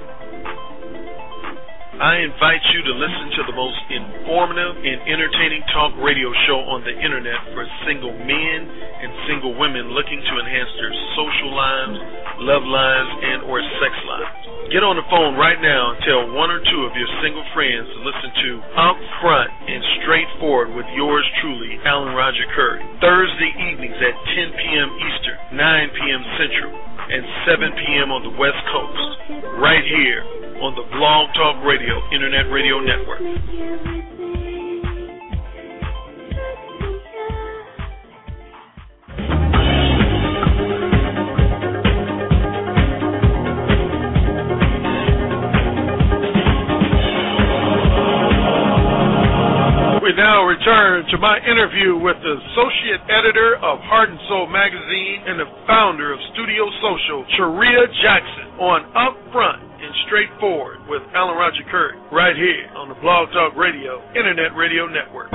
I invite you to listen to the most informative and entertaining talk radio show on the internet for single men and single women looking to enhance their social lives, love lives, and or sex lives. Get on the phone right now and tell one or two of your single friends to listen to Upfront and Straightforward with yours truly, Alan Roger Curry. Thursday evenings at 10 p.m. Eastern, 9 p.m. Central, and 7 p.m. on the West Coast, right here on the Blog Talk Radio Internet Radio Network. We now return to my interview with the associate editor of Heart and Soul magazine and the founder of Studio Social, Sharia Jackson, on Upfront and Straightforward with Alan Roger Curry, right here on the Blog Talk Radio Internet Radio Network.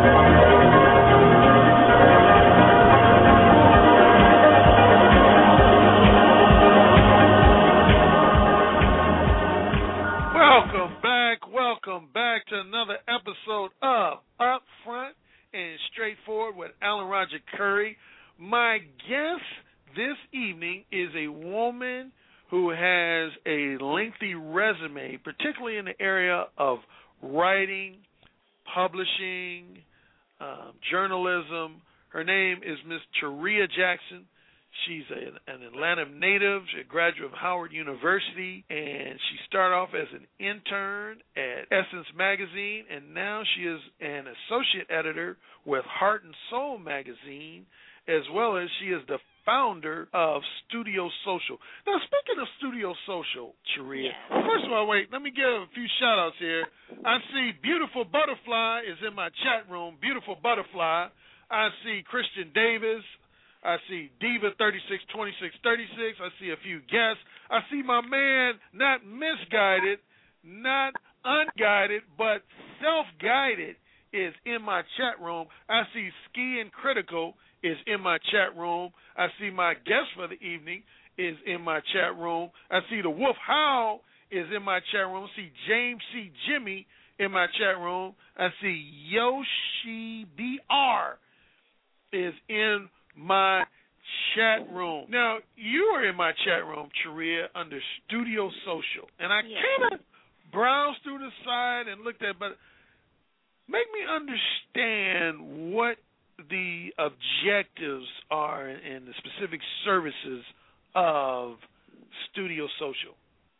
Welcome back to another episode of Upfront and Straightforward with Alan Roger Curry. My guest this evening is a woman who has a lengthy resume, particularly in the area of writing, publishing, journalism. Her name is Miss Sharia Jackson. She's an Atlanta native, she's a graduate of Howard University, and she started off as an intern at Essence Magazine, and now she is an associate editor with Heart and Soul Magazine, as well as she is the founder of Studio Social. Now, speaking of Studio Social, Sharia, first of all, wait, let me give a few shout-outs here. I see Beautiful Butterfly is in my chat room. Beautiful Butterfly. I see Christian Davis. I see Diva 362636. I see a few guests. I see my man, not misguided, not unguided, but self-guided, is in my chat room. I see Ski and Critical is in my chat room. I see my guest for the evening is in my chat room. I see the Wolf Howl is in my chat room. I see James C. Jimmy in my chat room. I see Yoshi BR is in my chat room. Now, you are in my chat room, Sharia, under Studio Social. And I kind of browsed through the site and looked at it, but make me understand what the objectives are and the specific services of Studio Social.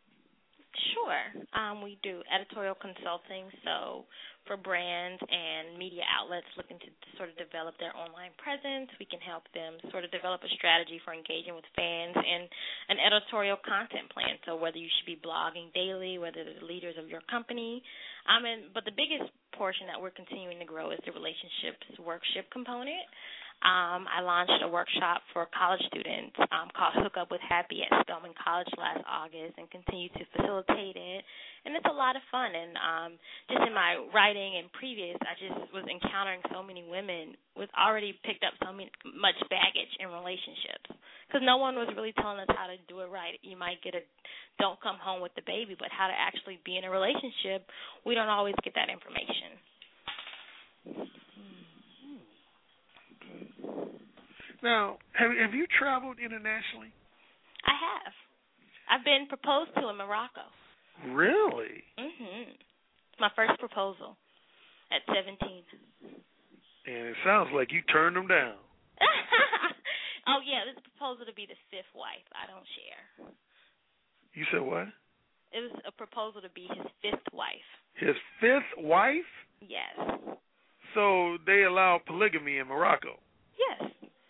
Sure. We do editorial consulting, so for brands and media outlets looking to sort of develop their online presence, we can help them sort of develop a strategy for engaging with fans and an editorial content plan. So whether you should be blogging daily, whether they're the leaders of your company. But the biggest portion that we're continuing to grow is the relationships workshop component. I launched a workshop for college students called Hook Up with Happy at Spelman College last August and continue to facilitate it. And it's a lot of fun. And just in my writing and previous, I just was encountering so many women with already picked up so much baggage in relationships because no one was really telling us how to do it right. You might get a don't come home with the baby, but how to actually be in a relationship, we don't always get that information. Now, have you traveled internationally? I have. I've been proposed to in Morocco. Really? Mhm. My first proposal at 17. And it sounds like you turned them down. Oh yeah, this is a proposal to be the fifth wife. I don't share. You said what? It was a proposal to be his fifth wife. His fifth wife? Yes. So they allow polygamy in Morocco? Yes.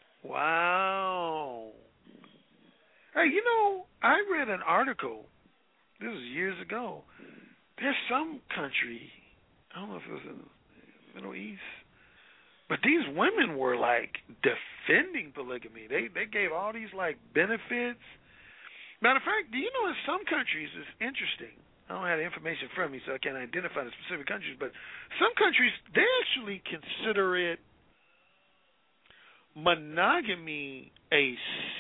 Wow. Hey, I read an article, this was years ago. There's some country, I don't know if it was in the Middle East, but these women were, defending polygamy. They gave all these, benefits. Matter of fact, in some countries, it's interesting. I don't have the information from me, so I can't identify the specific countries, but some countries, they actually consider it monogamy a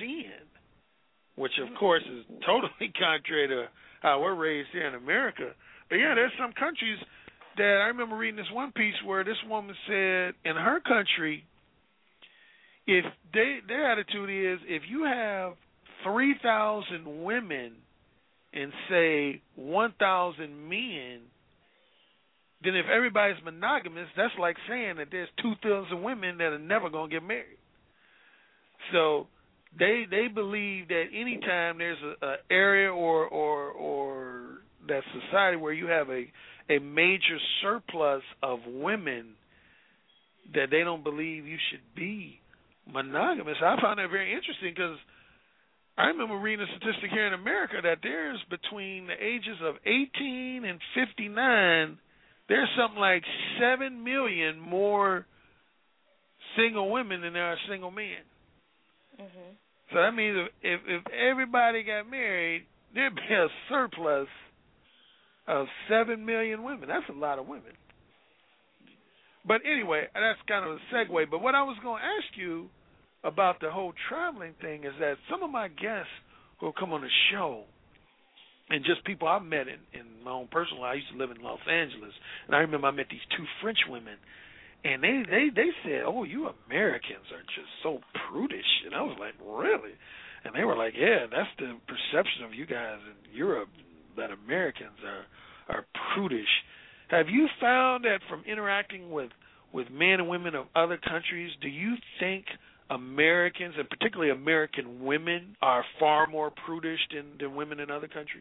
which of course is totally contrary to how we're raised here in America. But yeah, there's some countries that I remember reading this one piece where this woman said in her country, if their attitude is if you have 3,000 women and say 1,000 men, then if everybody's monogamous, that's like saying that there's 2,000 women that are never going to get married. So they believe that anytime there's a area or that society where you have a major surplus of women, that they don't believe you should be monogamous. I found that very interesting because I remember reading a statistic here in America that there's between the ages of 18 and 59, there's something like 7 million more single women than there are single men. Mm-hmm. So that means if everybody got married, there'd be a surplus of 7 million women. That's a lot of women. But anyway, that's kind of a segue. But what I was going to ask you about the whole traveling thing is that some of my guests who come on the show, and just people I've met in my own personal life, I used to live in Los Angeles, and I remember I met these two French women, and they said, "Oh, you Americans are just so prudish," and I was like, "Really?" And they were like, "Yeah, that's the perception of you guys in Europe, that Americans are prudish." Have you found that from interacting with men and women of other countries, do you think Americans, and particularly American women, are far more prudish than women in other countries?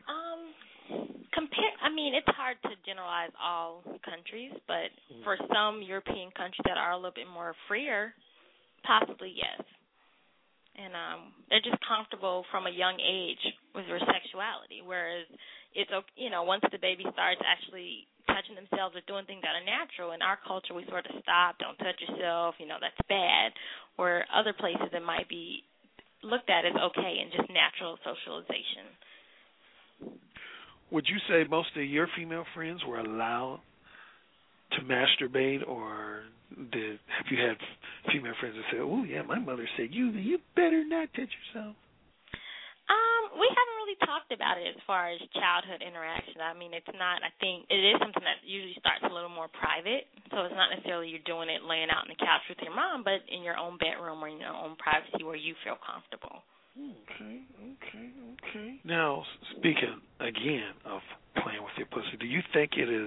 It's hard to generalize all countries, but for some European countries that are a little bit more freer, possibly yes. And they're just comfortable from a young age with their sexuality, whereas it's, once the baby starts actually touching themselves or doing things that are natural, in our culture we sort of stop, don't touch yourself, that's bad, where other places it might be looked at as okay and just natural socialization. Would you say most of your female friends were allowed to masturbate, or have you had female friends that say, "Oh yeah, my mother said you better not touch yourself"? We haven't really talked about it as far as childhood interaction. It's not. I think it is something that usually starts a little more private. So it's not necessarily you're doing it laying out on the couch with your mom, but in your own bedroom or in your own privacy where you feel comfortable. Okay. Now, speaking again of playing with your pussy, do you think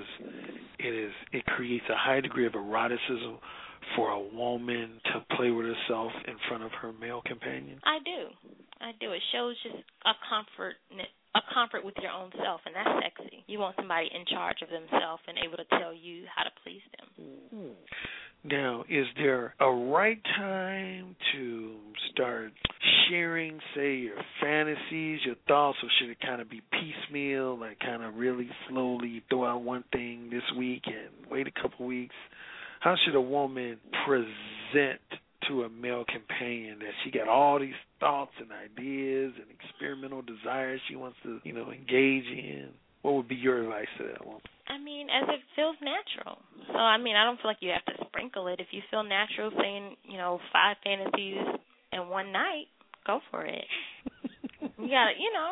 it creates a high degree of eroticism for a woman to play with herself in front of her male companion? I do. It shows just a comfort with your own self, and that's sexy. You want somebody in charge of themselves and able to tell you how to please them. Mm-hmm. Now, is there a right time to start sharing, say, your fantasies, your thoughts, or should it kind of be piecemeal, like kind of really slowly throw out one thing this week and wait a couple weeks? How should a woman present to a male companion that she got all these thoughts and ideas and experimental desires she wants to, engage in? What would be your advice to that woman? As it feels natural. So, I don't feel like you have to sprinkle it. If you feel natural saying, 5 fantasies in one night, go for it. You got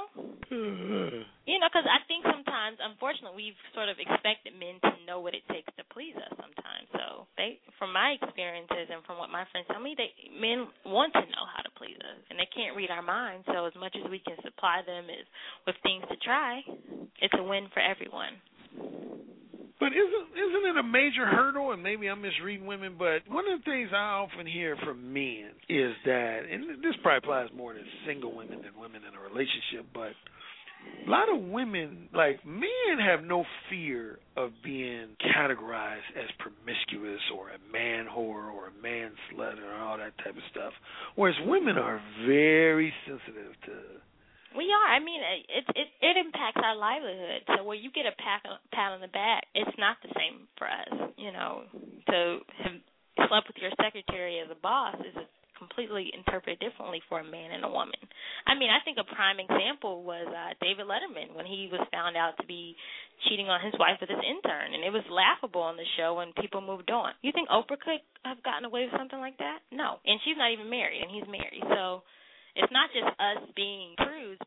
to, because I think sometimes, unfortunately, we've sort of expected men to know what it takes to please us sometimes. So, from my experiences and from what my friends tell me, men want to know how to please us, and they can't read our minds. So, as much as we can supply them with things to try, it's a win for everyone. But isn't it a major hurdle, and maybe I'm misreading women, but one of the things I often hear from men is that, and this probably applies more to single women than women in a relationship, but a lot of women, men have no fear of being categorized as promiscuous or a man whore or a man slut or all that type of stuff, whereas women are very sensitive to. We are. It impacts our livelihood. So where you get a pat on the back, it's not the same for us. To have slept with your secretary as a boss is completely interpreted differently for a man and a woman. I think a prime example was David Letterman when he was found out to be cheating on his wife with his intern, and it was laughable on the show and people moved on. You think Oprah could have gotten away with something like that? No. And she's not even married, and he's married. So it's not just us being prudes,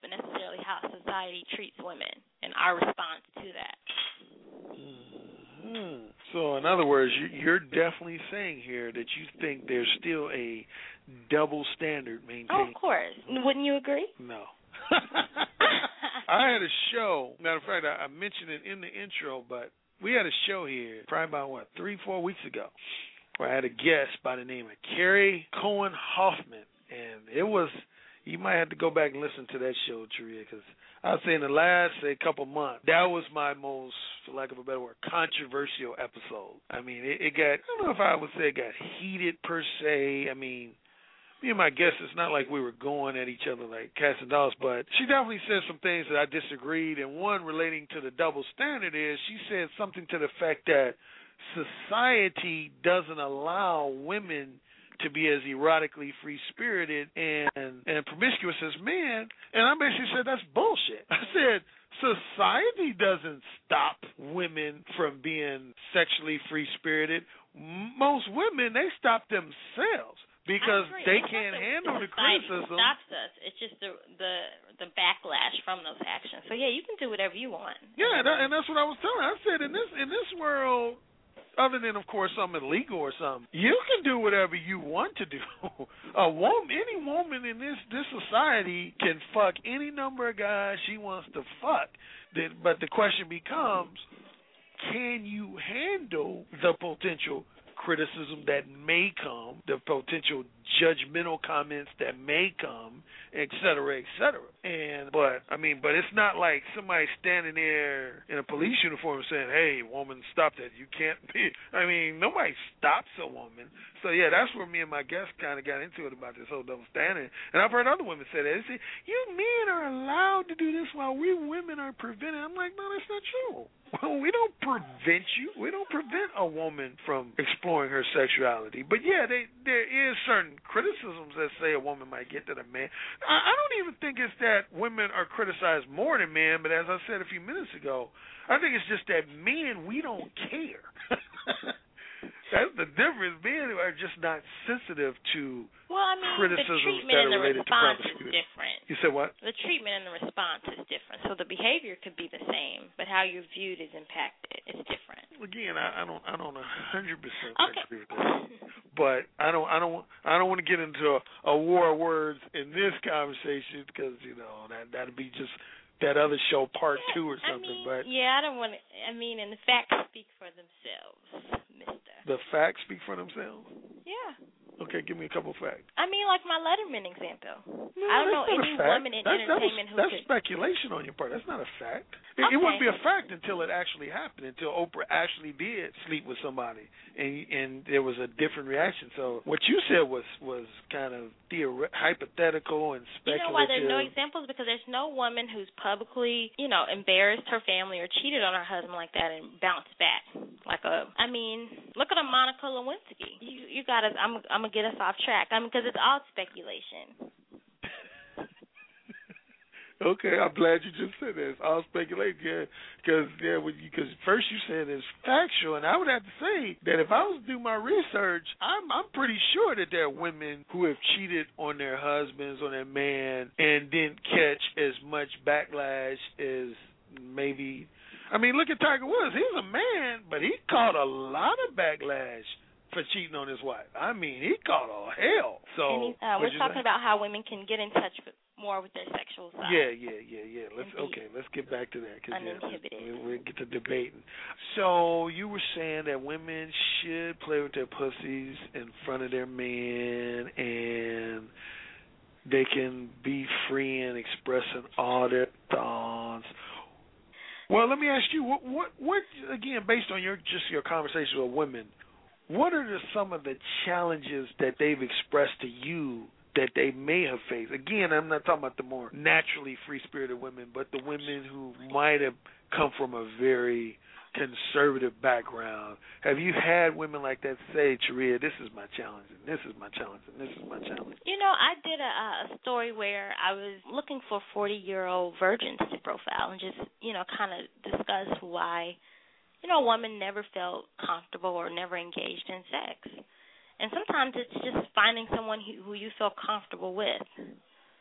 society treats women and our response to that. Mm-hmm. So, in other words, you're definitely saying here that you think there's still a double standard maintained. Oh, of course. Wouldn't you agree? No. I had a show. Matter of fact, I mentioned it in the intro, but we had a show here probably about, 3-4 weeks ago, where I had a guest by the name of Carrie Cohen Hoffman. And it was, you might have to go back and listen to that show, Taria, because I would say in the last, couple months, that was my most, for lack of a better word, controversial episode. I mean, it got, I don't know if I would say it got heated per se. I mean, me and my guest, it's not like we were going at each other like cats and dogs, but she definitely said some things that I disagreed, and one relating to the double standard is she said something to the fact that society doesn't allow women to be as erotically free-spirited and promiscuous as men, and I basically said that's bullshit. I said society doesn't stop women from being sexually free-spirited. Most women, they stop themselves because they can't handle the criticism. It stops us. It's just the backlash from those actions. So yeah, you can do whatever you want. Yeah, and that's what I was telling her. I said in this world, other than, of course, something illegal or something, you can do whatever you want to do. Any woman in this society can fuck any number of guys she wants to fuck. But the question becomes, can you handle the potential criticism that may come, the potential judgmental comments that may come, et cetera, et cetera. But it's not like somebody standing there in a police uniform saying, hey, woman, stop that. You can't be. I mean, nobody stops a woman. So, yeah, that's where me and my guest kind of got into it about this whole double standard. And I've heard other women say that. They say, you men are allowed to do this while we women are prevented. I'm like, no, that's not true. Well, we don't prevent you. We don't prevent a woman from exploring her sexuality. But, yeah, there is certain criticisms that say a woman might get that a man. I don't even think it's that women are criticized more than men, but as I said a few minutes ago, I think it's just that men, we don't care. That's the difference. Men are just not sensitive to criticisms that are related to promiscuity. Is different. You said what? The treatment and the response is different. So the behavior could be the same, but how you're viewed is impacted. It's different. Again, I don't 100% agree with that. But I don't want to get into a war of words in this conversation because that'd be just that other show part 2 or something. I don't want to. And the facts speak for themselves, mister. The facts speak for themselves? Yeah. Okay, give me a couple facts. Like my Letterman example. No, I don't know any woman in entertainment that's speculation on your part. That's not a fact. Okay. It wouldn't be a fact until it actually happened, until Oprah actually did sleep with somebody, and there was a different reaction. So what you said was kind of hypothetical and speculative. You know why there's no examples? Because there's no woman who's publicly, embarrassed her family or cheated on her husband like that and bounced back. Look at a Monica Lewinsky. You got us. I'm gonna get us off track. Because it's all speculation. Okay, I'm glad you just said that. It's all speculation, because first you said it's factual, and I would have to say that if I was to do my research, I'm pretty sure that there are women who have cheated on their husbands, on their man, and didn't catch as much backlash as maybe. Look at Tiger Woods. He was a man, but he caught a lot of backlash for cheating on his wife. He caught all hell. So we're talking about how women can get in touch more with their sexual side. Yeah. Let's get back to that because we'll get to debating. So you were saying that women should play with their pussies in front of their men, and they can be free in expressing all their thoughts. Well, let me ask you, what again, based on your conversation with women, what are some of the challenges that they've expressed to you that they may have faced? Again, I'm not talking about the more naturally free-spirited women, but the women who might have come from a very conservative background. Have you had women like that say, Taria, this is my challenge, and this is my challenge, and this is my challenge? I did a story where I was looking for 40-year-old virgins to profile and just, kind of discuss why a woman never felt comfortable or never engaged in sex. And sometimes it's just finding someone who you feel comfortable with.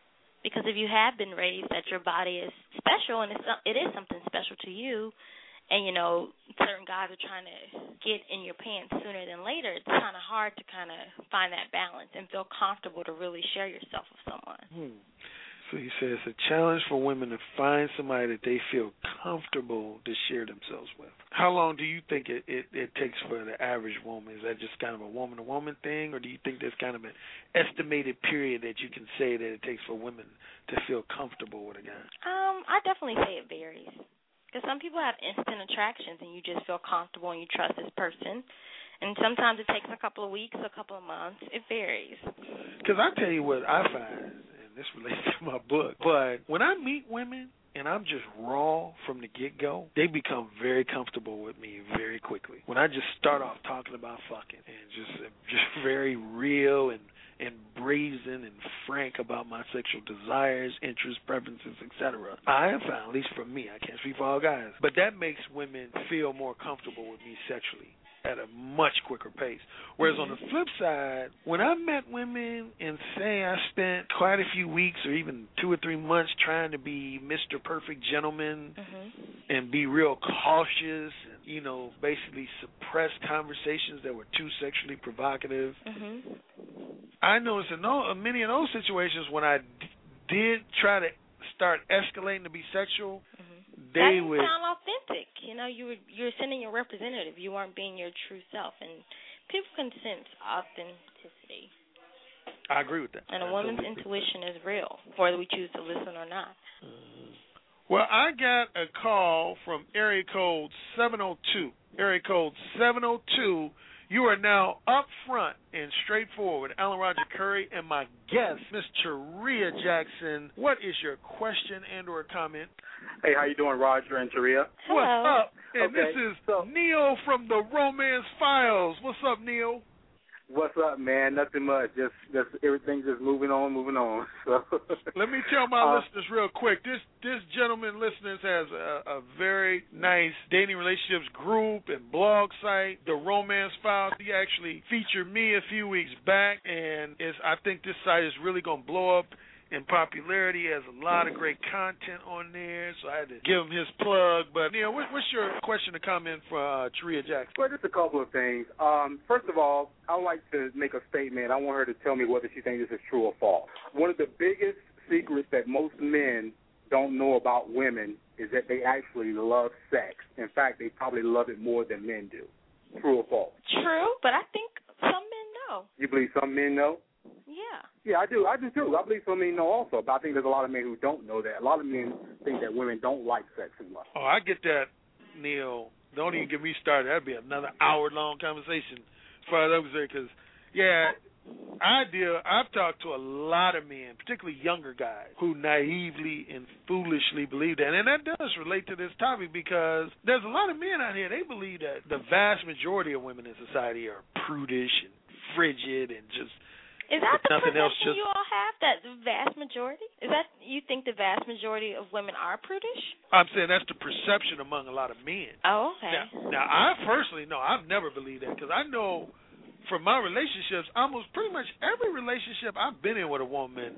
Because if you have been raised that your body is special and it is something special to you, and, you know, certain guys are trying to get in your pants sooner than later, it's kind of hard to kind of find that balance and feel comfortable to really share yourself with someone. So you say it's a challenge for women to find somebody that they feel comfortable to share themselves with. How long do you think it takes for the average woman? Is that just kind of a woman-to-woman thing, or do you think there's kind of an estimated period that you can say that it takes for women to feel comfortable with a guy? I definitely say it varies. Because some people have instant attractions and you just feel comfortable and you trust this person. And sometimes it takes a couple of weeks, a couple of months. It varies. Because I tell you what I find, and this relates to my book, but when I meet women and I'm just raw from the get-go, they become very comfortable with me very quickly. When I just start off talking about fucking and just very real and brazen and frank about my sexual desires, interests, preferences, etc. I have found, at least for me, I can't speak for all guys, but that makes women feel more comfortable with me sexually at a much quicker pace. Whereas on the flip side, when I met women and say I spent quite a few weeks or even 2 or 3 months trying to be Mr. Perfect Gentleman and be real cautious and, you know, basically suppress conversations that were too sexually provocative, I noticed in many of those situations when I did try to start escalating to be sexual, they would sound authentic. You know, you're sending your representative. You weren't being your true self, and people can sense authenticity. I agree with that. And a woman's intuition is real, whether we choose to listen or not. Well, I got a call from area code 702. Area code 702. You are now up front and straightforward with Alan Roger Curry and my guest, Miss Taria Jackson. What is your question and or comment? Hey, how you doing, Roger and Taria? Hello. What's up? And this is Neil from the Romance Files. What's up, Neil? What's up, man? Nothing much. Just everything just moving on. So let me tell my listeners real quick. This gentleman listeners has a very nice dating relationships group and blog site, The Romance Files. He actually featured me a few weeks back, and I think this site is really going to blow up in popularity. He has a lot of great content on there, so I had to give him his plug. But, Neil, what's your question or comment for Taria Jackson? Well, just a couple of things. First of all, I would like to make a statement. I want her to tell me whether she thinks this is true or false. One of the biggest secrets that most men don't know about women is that they actually love sex. In fact, they probably love it more than men do. True or false? True, but I think some men know. You believe some men know? Yeah. Yeah, I do. I do, too. I believe some men know also, but I think there's a lot of men who don't know that. A lot of men think that women don't like sex as much. Oh, I get that, Neil. Don't even get me started. That'd be another hour-long conversation as far as I'm concerned, because, yeah, I've talked to a lot of men, particularly younger guys, who naively and foolishly believe that. And that does relate to this topic because there's a lot of men out here, they believe that the vast majority of women in society are prudish and frigid and just... Is that the perception you all have, that the vast majority? Is that you think the vast majority of women are prudish? I'm saying that's the perception among a lot of men. Oh, okay. Now I personally know, I've never believed that because I know from my relationships, almost pretty much every relationship I've been in with a woman,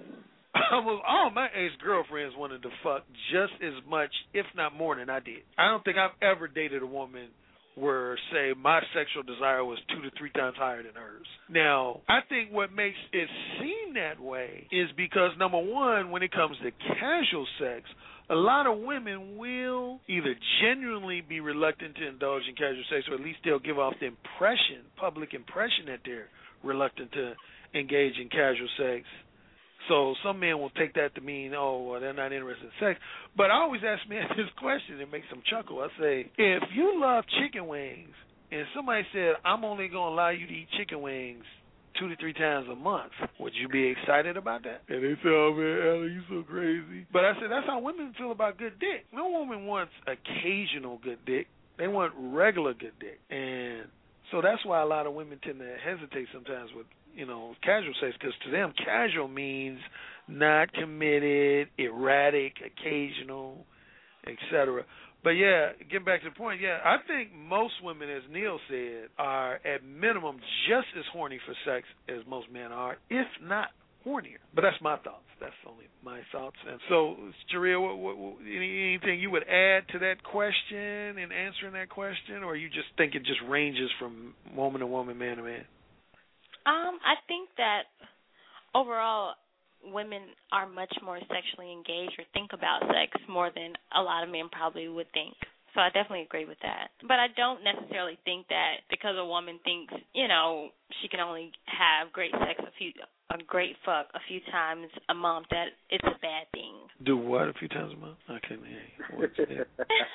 almost all my ex-girlfriends wanted to fuck just as much, if not more than I did. I don't think I've ever dated a woman where, say, my sexual desire was 2 to 3 times higher than hers. Now, I think what makes it seem that way is because, number one, when it comes to casual sex, a lot of women will either genuinely be reluctant to indulge in casual sex, or at least they'll give off the public impression that they're reluctant to engage in casual sex. So some men will take that to mean, oh, well, they're not interested in sex. But I always ask men this question. It makes them chuckle. I say, if you love chicken wings and somebody said, I'm only going to allow you to eat chicken wings 2 to 3 times a month, would you be excited about that? And they say, oh, man, Alan, you so crazy. But I said, that's how women feel about good dick. No woman wants occasional good dick. They want regular good dick. And so that's why a lot of women tend to hesitate sometimes with, casual sex, because to them, casual means not committed, erratic, occasional, etc. But, yeah, getting back to the point, yeah, I think most women, as Neil said, are at minimum just as horny for sex as most men are, if not hornier. But that's my thoughts. That's only my thoughts. And so, Sharia, anything you would add to that question in answering that question, or you just think it just ranges from woman to woman, man to man? I think that overall, women are much more sexually engaged or think about sex more than a lot of men probably would think. So I definitely agree with that. But I don't necessarily think that because a woman thinks, she can only have great sex a great fuck a few times a month, that it's a bad thing. Do what a few times a month? I couldn't hear you. What you did?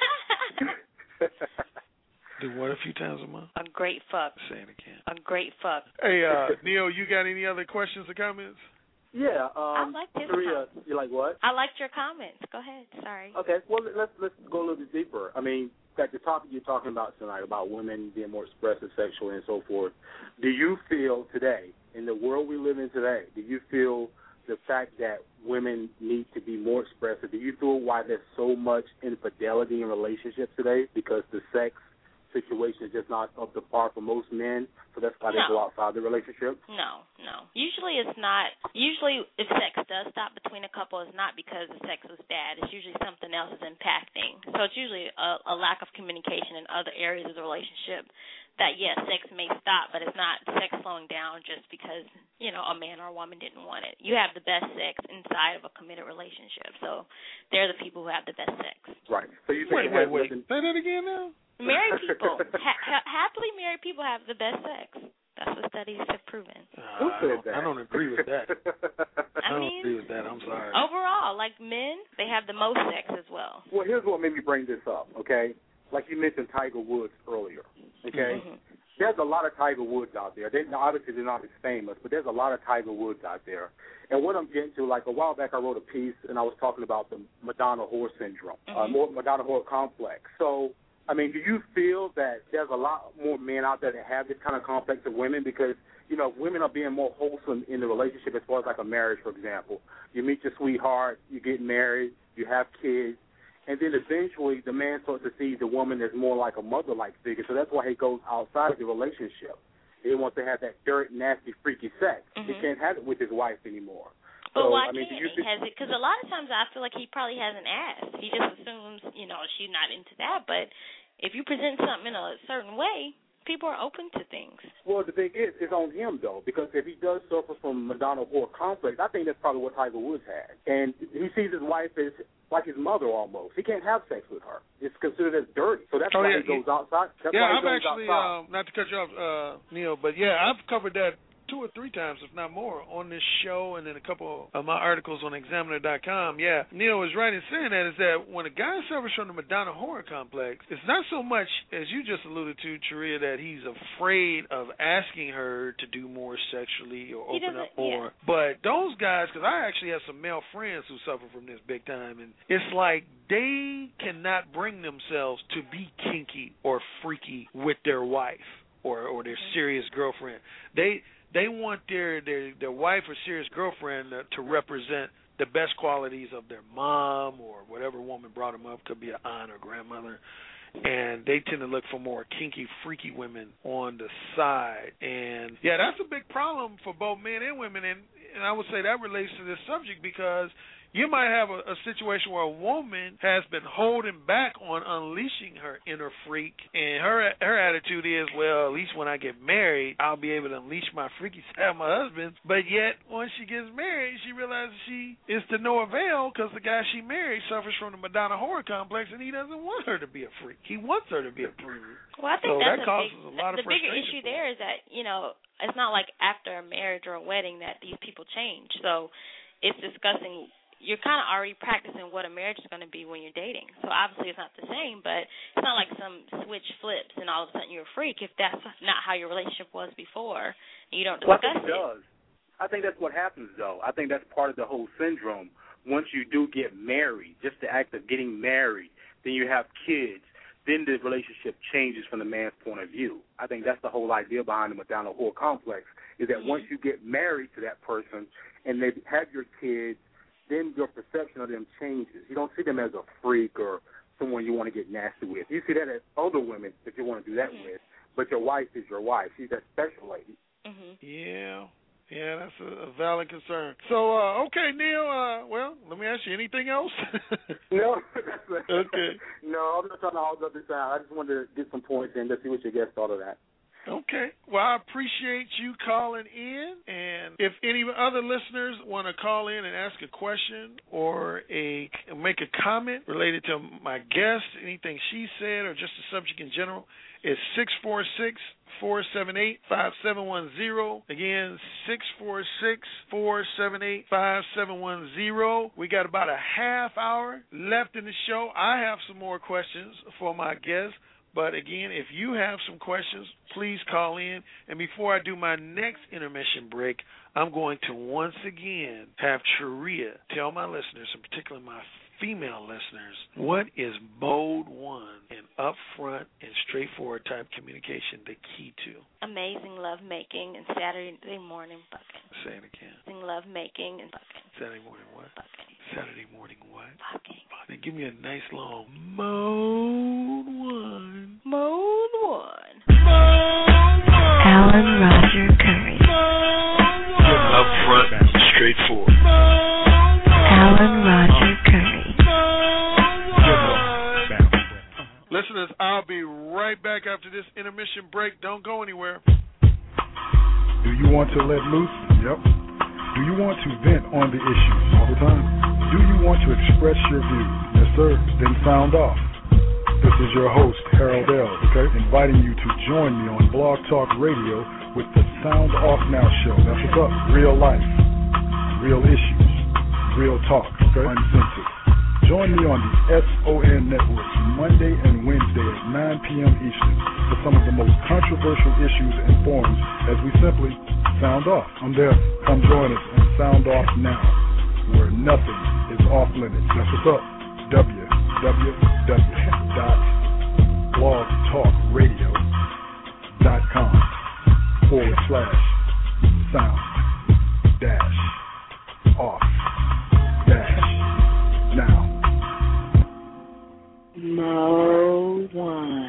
Do what a few times a month? A great fuck. Say it again. A great fuck. Hey, Neil, you got any other questions or comments? Yeah. I liked his Sharia, you like what? I liked your comments. Go ahead. Sorry. Okay. Well, let's go a little bit deeper. I mean, like the topic you're talking about tonight about women being more expressive sexually and so forth. Do you feel today, in the world we live in today, do you feel the fact that women need to be more expressive? Do you feel why there's so much infidelity in relationships today? Because the sex situation is just not up to par for most men, so that's why they go outside the relationship? No. Usually it's not. Usually if sex does stop between a couple, it's not because the sex was bad. It's usually something else is impacting. So it's usually a lack of communication in other areas of the relationship that, yes, sex may stop, but it's not sex slowing down just because, a man or a woman didn't want it. You have the best sex inside of a committed relationship, so they're the people who have the best sex. Right. So you think wait. Say that again now? Married people, happily married people have the best sex. That's what studies have proven. Who said that? I don't agree with that. I don't agree with that. I'm sorry. Overall, like men, they have the most sex as well. Well, here's what made me bring this up, okay? Like you mentioned Tiger Woods earlier, okay? Mm-hmm. There's a lot of Tiger Woods out there. Obviously, they're not as famous, but there's a lot of Tiger Woods out there. And what I'm getting to, like a while back I wrote a piece, and I was talking about the Madonna whore syndrome, Madonna whore complex. So, I mean, do you feel that there's a lot more men out there that have this kind of complex of women? Because, women are being more wholesome in the relationship as far as like a marriage, for example. You meet your sweetheart, you get married, you have kids, and then eventually the man starts to see the woman as more like a mother-like figure. So that's why he goes outside of the relationship. He wants to have that dirt, nasty, freaky sex. He can't have it with his wife anymore. But why can't he? Because a lot of times I feel like he probably hasn't asked. He just assumes, she's not into that. But if you present something in a certain way, people are open to things. Well, the thing is, it's on him, though, because if he does suffer from Madonna whore complex, I think that's probably what Tiger Woods had. And he sees his wife as like his mother almost. He can't have sex with her. It's considered as dirty. So that's why he goes outside. That's why he goes actually, outside. Not to cut you off, Neil, but I've covered that 2 or 3 times, if not more, on this show and in a couple of my articles on Examiner.com. Neil was right in saying that, is that when a guy suffers from the Madonna horror complex, it's not so much, as you just alluded to, Sharia, that he's afraid of asking her to do more sexually or open up more. But those guys, because I actually have some male friends who suffer from this big time, and it's like they cannot bring themselves to be kinky or freaky with their wife or their serious girlfriend. They want their wife or serious girlfriend to represent the best qualities of their mom or whatever woman brought them up, could be an aunt or grandmother, and they tend to look for more kinky, freaky women on the side. And, that's a big problem for both men and women, and I would say that relates to this subject because you might have a situation where a woman has been holding back on unleashing her inner freak, and her attitude is, well, at least when I get married, I'll be able to unleash my freaky side of my husband. But yet, once she gets married, she realizes she is to no avail because the guy she married suffers from the Madonna horror complex, and he doesn't want her to be a freak. He wants her to be a prude. Well, I think that causes a lot of frustration. The bigger issue there is that, it's not like after a marriage or a wedding that these people change. So it's discussing. You're kind of already practicing what a marriage is going to be when you're dating. So obviously it's not the same, but it's not like some switch flips and all of a sudden you're a freak if that's not how your relationship was before and you don't discuss it. Does. I think that's what happens, though. I think that's part of the whole syndrome. Once you do get married, just the act of getting married, then you have kids, then the relationship changes from the man's point of view. I think that's the whole idea behind the Madonna whore complex, is that once you get married to that person and they have your kids, then your perception of them changes. You don't see them as a freak or someone you want to get nasty with. You see that as other women that you want to do that with, but your wife is your wife. She's that special lady. Yeah. Yeah, that's a valid concern. So, okay, Neil, well, let me ask you, anything else? No. Okay. No, I'm not trying to hold up this out. I just wanted to get some points in to see what your guests thought of that. Okay. Well, I appreciate you calling in. And if any other listeners want to call in and ask a question or make a comment related to my guest, anything she said, or just the subject in general, it's 646-478-5710. Again, 646-478-5710. We got about a half hour left in the show. I have some more questions for my guests. But again, if you have some questions, please call in. And before I do my next intermission break, I'm going to once again have Sharia tell my listeners, in particular my female listeners, what is mode one in upfront and straightforward type communication the key to? Amazing love making and Saturday morning bucking. Say it again. Amazing love making and bucking. Saturday morning what? Bucking. Saturday morning what? Bucking. Then give me a nice long mode one. Mode one. Alan Roger Curry. Upfront and straightforward. Alan Roger Curry. Listeners, I'll be right back after this intermission break. Don't go anywhere. Do you want to let loose? Yep. Do you want to vent on the issues all the time? Do you want to express your views? Yes, sir. Then sound off. This is your host, Harold L., inviting you to join me on Blog Talk Radio with the Sound Off Now show. That's what's up. Real life, real issues, real talk, uncensored. Join me on the SON Network Monday and Wednesday at 9 p.m. Eastern for some of the most controversial issues and forums as we simply sound off. I'm there. Come join us and sound off now, where nothing is off limits. That's what's up. www.blogtalkradio.com/sound-off-now. Mode one.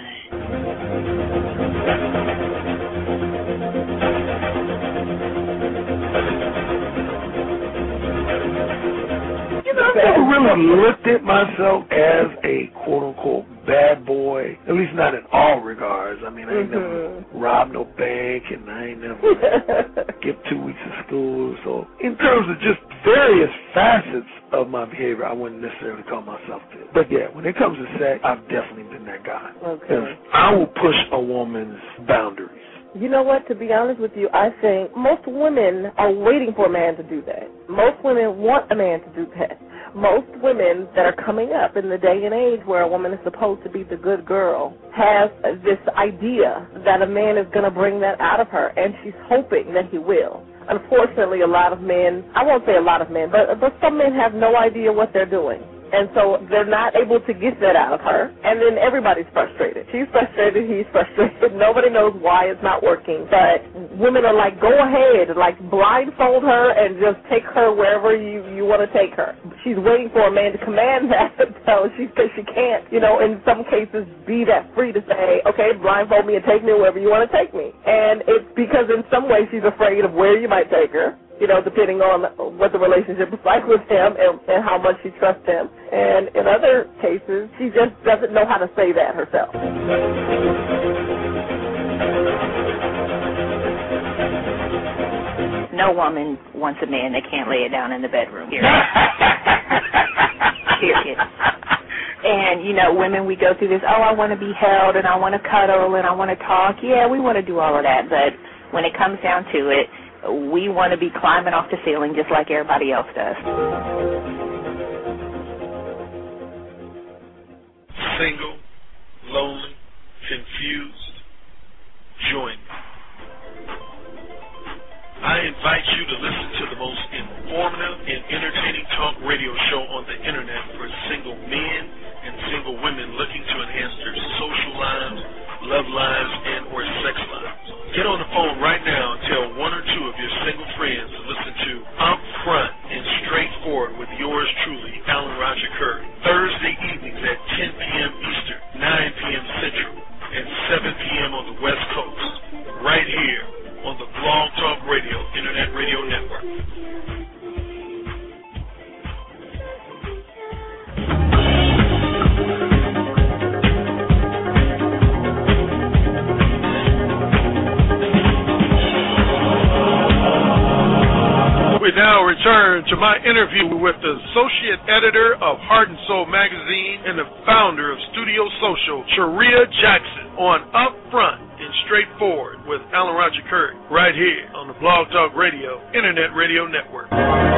I've never really looked at myself as a quote-unquote bad boy, at least not in all regards. I mean, I ain't never robbed no bank, and I ain't never skipped 2 weeks of school. So in terms of just various facets of my behavior, I wouldn't necessarily call myself that. But yeah, when it comes to sex, I've definitely been that guy. Because I will push a woman's boundaries. You know what? To be honest with you, I think most women are waiting for a man to do that. Most women want a man to do that. Most women that are coming up in the day and age where a woman is supposed to be the good girl have this idea that a man is going to bring that out of her, and she's hoping that he will. Unfortunately, a lot of men, I won't say a lot of men, but some men have no idea what they're doing. And so they're not able to get that out of her. And then everybody's frustrated. She's frustrated. He's frustrated. Nobody knows why it's not working. But women are like, go ahead, like blindfold her and just take her wherever you want to take her. She's waiting for a man to command that. So she can't, in some cases be that free to say, okay, blindfold me and take me wherever you want to take me. And it's because in some ways she's afraid of where you might take her, depending on what the relationship is like with him and how much she trusts him. And in other cases, she just doesn't know how to say that herself. No woman wants a man that can't lay it down in the bedroom. Period. And, women, we go through this, I want to be held and I want to cuddle and I want to talk. Yeah, we want to do all of that. But when it comes down to it, we want to be climbing off the ceiling just like everybody else does. Single, lonely, confused, join me. I invite you to listen to the most informative and entertaining talk radio show on the internet for single men and single women looking to enhance their social lives, love lives, and or sex lives. Get on the phone right now and tell one or two of your single friends to listen to Upfront and Straightforward with yours truly, Alan Roger Curry. Thursday evenings at 10 p.m. Eastern, 9 p.m. Central, and 7 p.m. on the West Coast. Right here on the Blog Talk Radio Internet Radio return to my interview with the associate editor of Heart and Soul magazine and the founder of Studio Social, Sharia Jackson, on Upfront and Straightforward with Alan Roger Curry, right here on the Blog Talk Radio Internet Radio Network.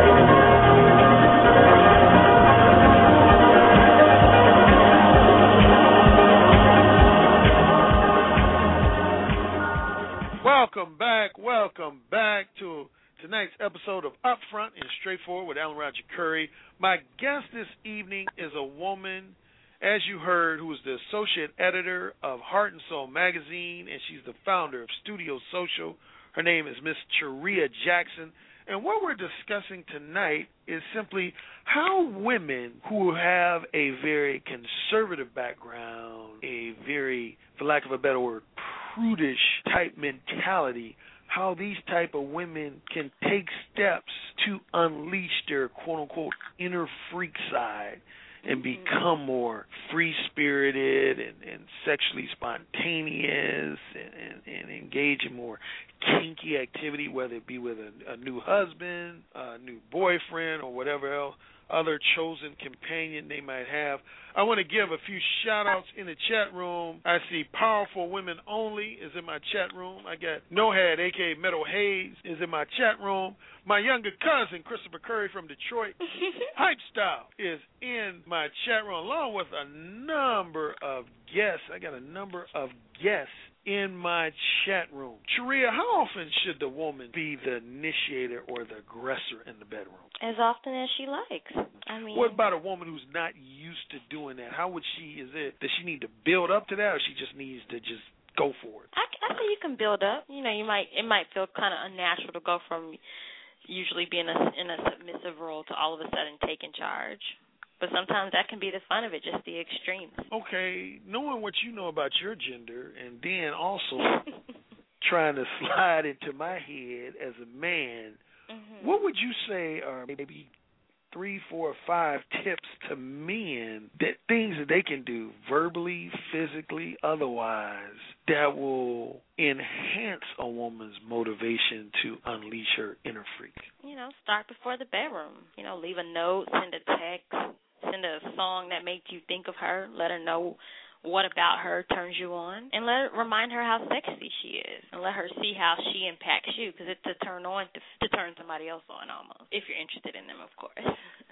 Welcome back to tonight's episode of Upfront and Straightforward with Alan Roger Curry. My guest this evening is a woman, as you heard, who is the associate editor of Heart and Soul magazine, and she's the founder of Studio Social. Her name is Miss Sharia Jackson. And what we're discussing tonight is simply how women who have a very conservative background, a very, for lack of a better word, prudish type mentality, how these type of women can take steps to unleash their quote-unquote inner freak side and become more free-spirited and sexually spontaneous and engage in more kinky activity, whether it be with a new husband, a new boyfriend, or whatever else other chosen companion they might have. I want to give a few shout-outs in the chat room. I see Powerful Women Only is in my chat room. I got Nohad, a.k.a. Meadow Hayes, is in my chat room. My younger cousin, Christopher Curry from Detroit, Hype Style, is in my chat room, along with a number of guests. I got a number of guests in my chat room. Sharia, how often should the woman be the initiator or the aggressor in the bedroom? As often as she likes. I mean, what about a woman who's not used to doing that? How would she, does she need to build up to that, or she just needs to just go for it? I think you can build up. You know, it might feel kind of unnatural to go from usually being in a submissive role to all of a sudden taking charge. But sometimes that can be the fun of it, just the extremes. Okay, knowing what you know about your gender and then also trying to slide into my head as a man, what would you say are maybe 3, 4, or 5 tips to men, that things that they can do verbally, physically, otherwise, that will enhance a woman's motivation to unleash her inner freak? You know, start before the bedroom. You know, leave a note, send a text, send a song that makes you think of her, let her know what about her turns you on, and remind her how sexy she is, and let her see how she impacts you, because it's a turn on to turn somebody else on almost, if you're interested in them, of course.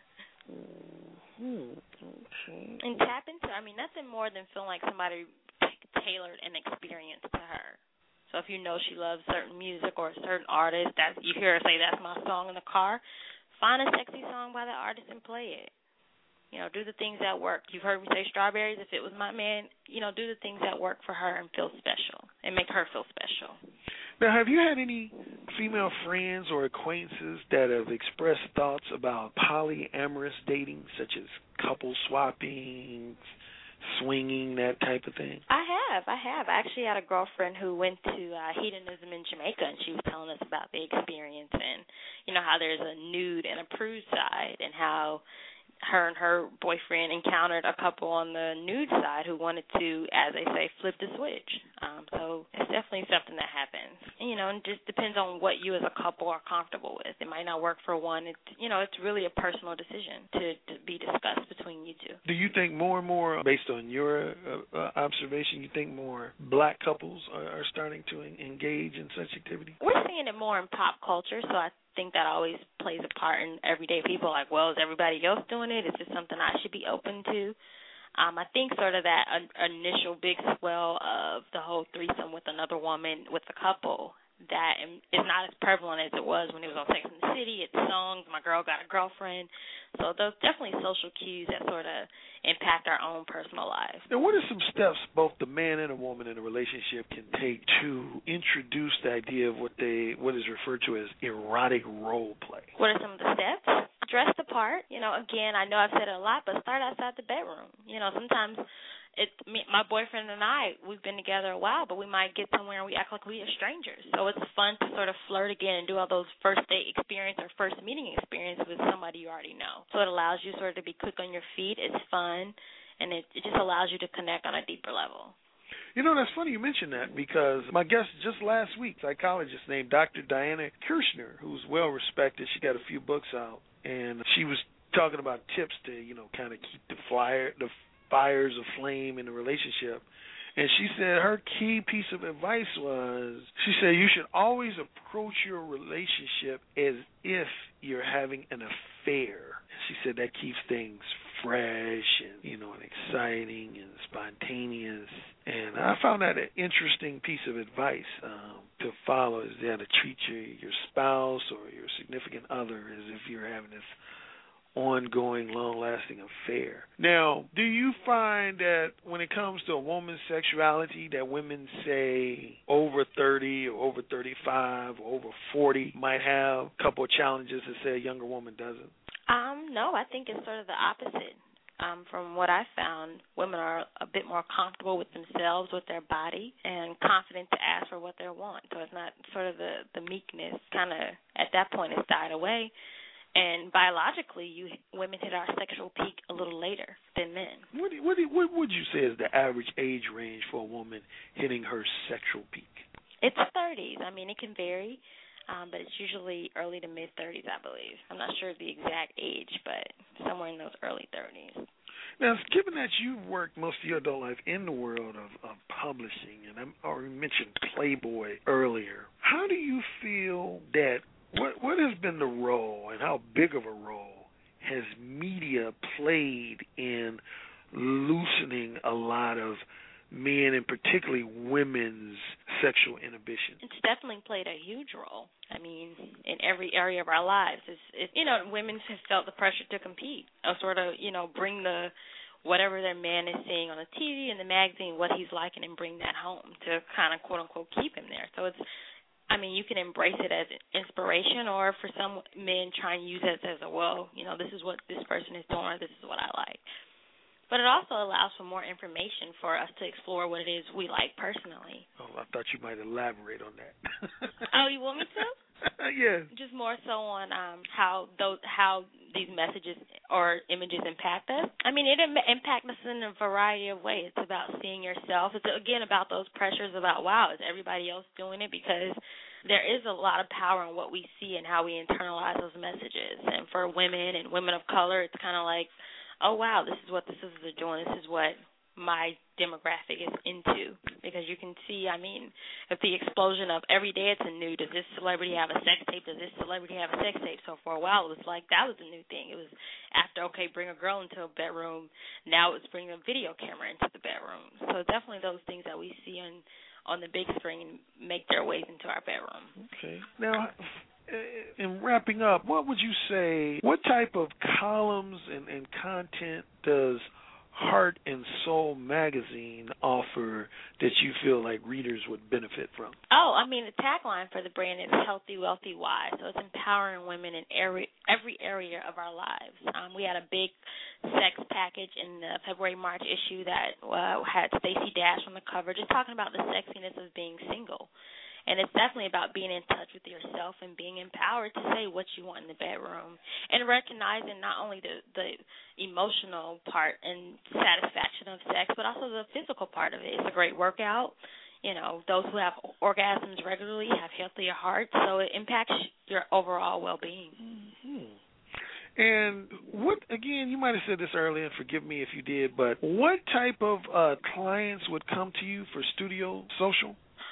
Okay. And tap into, nothing more than feeling like somebody tailored an experience to her. So if you know she loves certain music or a certain artist, that you hear her say, that's my song in the car, find a sexy song by that artist and play it. You know, do the things that work. You've heard me say strawberries. If it was my man, you know, do the things that work for her and feel special and make her feel special. Now, have you had any female friends or acquaintances that have expressed thoughts about polyamorous dating, such as couple swapping, swinging, that type of thing? I have. I actually had a girlfriend who went to hedonism in Jamaica, and she was telling us about the experience and, you know, how there's a nude and a prude side, and how her and her boyfriend encountered a couple on the nude side who wanted to, as they say, flip the switch. So it's definitely something that happens. And, you know, it just depends on what you as a couple are comfortable with. It might not work for one. It's really a personal decision to be discussed between you two. Do you think more and more, based on your observation, you think more black couples are starting to engage in such activity? We're seeing it more in pop culture, so I think that always plays a part in everyday people. Like, well, is everybody else doing it? Is this something I should be open to? I think sort of that initial big swell of the whole threesome with another woman with a couple, that is not as prevalent as it was when it was on Sex and the City. It's songs, my girl got a girlfriend. So those definitely social cues that sort of impact our own personal lives. Now, what are some steps both the man and a woman in a relationship can take to introduce the idea of what is referred to as erotic role play? What are some of the steps? Dress the part. You know, again, I know I've said it a lot, but start outside the bedroom. You know, sometimes my boyfriend and I, we've been together a while, but we might get somewhere and we act like we are strangers. So it's fun to sort of flirt again and do all those first date experience or first meeting experience with somebody you already know. So it allows you sort of to be quick on your feet. It's fun, and it just allows you to connect on a deeper level. You know, that's funny you mention that, because my guest just last week, psychologist named Dr. Diana Kirshner, who's well respected. She got a few books out. and she was talking about tips to, kind of keep the fires aflame in the relationship. And she said her key piece of advice was, she said you should always approach your relationship as if you're having an affair. She said that keeps things fresh and, and exciting and spontaneous. And I found that an interesting piece of advice to follow, is that to treat your spouse or your significant other as if you're having this ongoing, long-lasting affair. Now, do you find that when it comes to a woman's sexuality, that women say over 30 or over 35 or over 40 might have a couple of challenges that say a younger woman doesn't? No, I think it's sort of the opposite. From what I found, women are a bit more comfortable with themselves, with their body, and confident to ask for what they want. So it's not sort of the meekness kind of, at that point, it's died away. And biologically, women hit our sexual peak a little later than men. What would you say is the average age range for a woman hitting her sexual peak? It's 30s. I mean, it can vary, but it's usually early to mid-30s, I believe. I'm not sure the exact age, but somewhere in those early 30s. Now, given that you've worked most of your adult life in the world of publishing, and I already mentioned Playboy earlier, how do you feel that what has been the role, and how big of a role has media played in loosening a lot of men, and particularly women's, sexual inhibition? It's definitely played a huge role. I mean, in every area of our lives. Women have felt the pressure to compete, or sort of, bring whatever their man is seeing on the TV and the magazine, what he's liking, and bring that home to kind of, quote-unquote, keep him there. So you can embrace it as inspiration, or for some men try and use it as this is what this person is doing, or this is what I like. But it also allows for more information for us to explore what it is we like personally. Oh, I thought you might elaborate on that. Oh, you want me to? Yeah. Just more so on how these messages or images impact us. I mean, it impacts us in a variety of ways. It's about seeing yourself. It's, again, about those pressures about, wow, is everybody else doing it? Because there is a lot of power in what we see and how we internalize those messages. And for women and women of color, it's kind of like, oh, wow, this is what the sisters are doing. This is what my demographic is into. Because you can see, if the explosion of every day it's a new, does this celebrity have a sex tape? Does this celebrity have a sex tape? So for a while it was like that was a new thing. It was after, okay, bring a girl into a bedroom. Now it's bringing a video camera into the bedroom. So definitely those things that we see on the big screen make their ways into our bedroom. Okay. Now, in wrapping up, what would you say, what type of columns and content does Heart and Soul magazine offer that you feel like readers would benefit from? Oh, the tagline for the brand is Healthy, Wealthy, Wise. So it's empowering women in every area of our lives. We had a big sex package in the February-March issue that had Stacey Dash on the cover, just talking about the sexiness of being single. And it's definitely about being in touch with yourself and being empowered to say what you want in the bedroom, and recognizing not only the emotional part and satisfaction of sex, but also the physical part of it. It's a great workout. Those who have orgasms regularly have healthier hearts, so it impacts your overall well-being. Mm-hmm. And again, you might have said this earlier, and forgive me if you did, but what type of clients would come to you for Studio Social?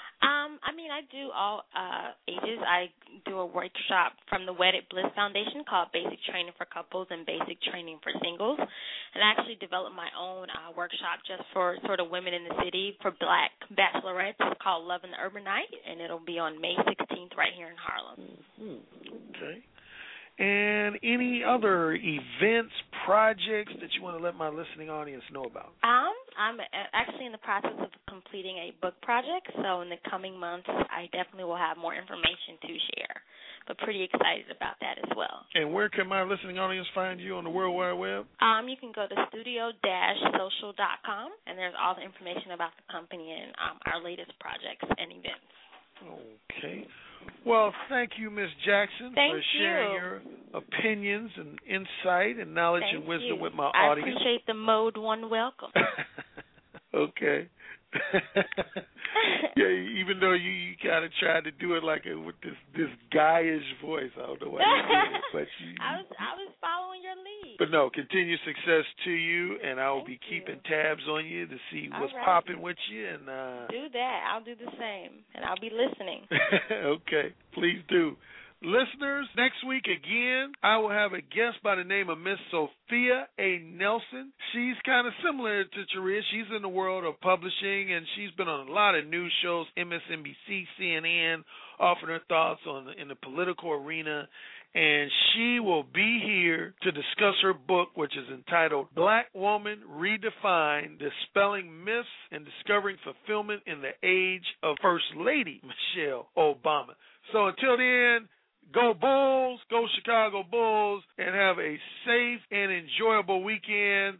I do all ages. I do a workshop from the Wedded Bliss Foundation called Basic Training for Couples and Basic Training for Singles. And I actually developed my own workshop just for sort of women in the city for Black bachelorettes. It's called Love in the Urban Night, and it'll be on May 16th right here in Harlem. Mm-hmm. Okay. And any other events, projects that you want to let my listening audience know about? I'm actually in the process of completing a book project, so in the coming months I definitely will have more information to share. But pretty excited about that as well. And where can my listening audience find you on the World Wide Web? You can go to studio-social.com, and there's all the information about the company and our latest projects and events. Okay. Well, thank you, Ms. Jackson, for sharing your opinions and insight and knowledge and wisdom with my audience. I appreciate the Mode 1 welcome. Okay. Yeah, even though you kind of tried to do it like with this guyish voice. I don't know why you did it, but I was following your lead. But no, continued success to you, and I will be keeping tabs on you to see what's popping with you. And do that. I'll do the same, and I'll be listening. Okay, please do. Listeners, next week again, I will have a guest by the name of Miss Sophia A. Nelson. She's kind of similar to Taria. She's in the world of publishing, and she's been on a lot of news shows, MSNBC, CNN, offering her thoughts in the political arena. And she will be here to discuss her book, which is entitled Black Woman Redefined, Dispelling Myths and Discovering Fulfillment in the Age of First Lady Michelle Obama. So until then, go Bulls, go Chicago Bulls, and have a safe and enjoyable weekend.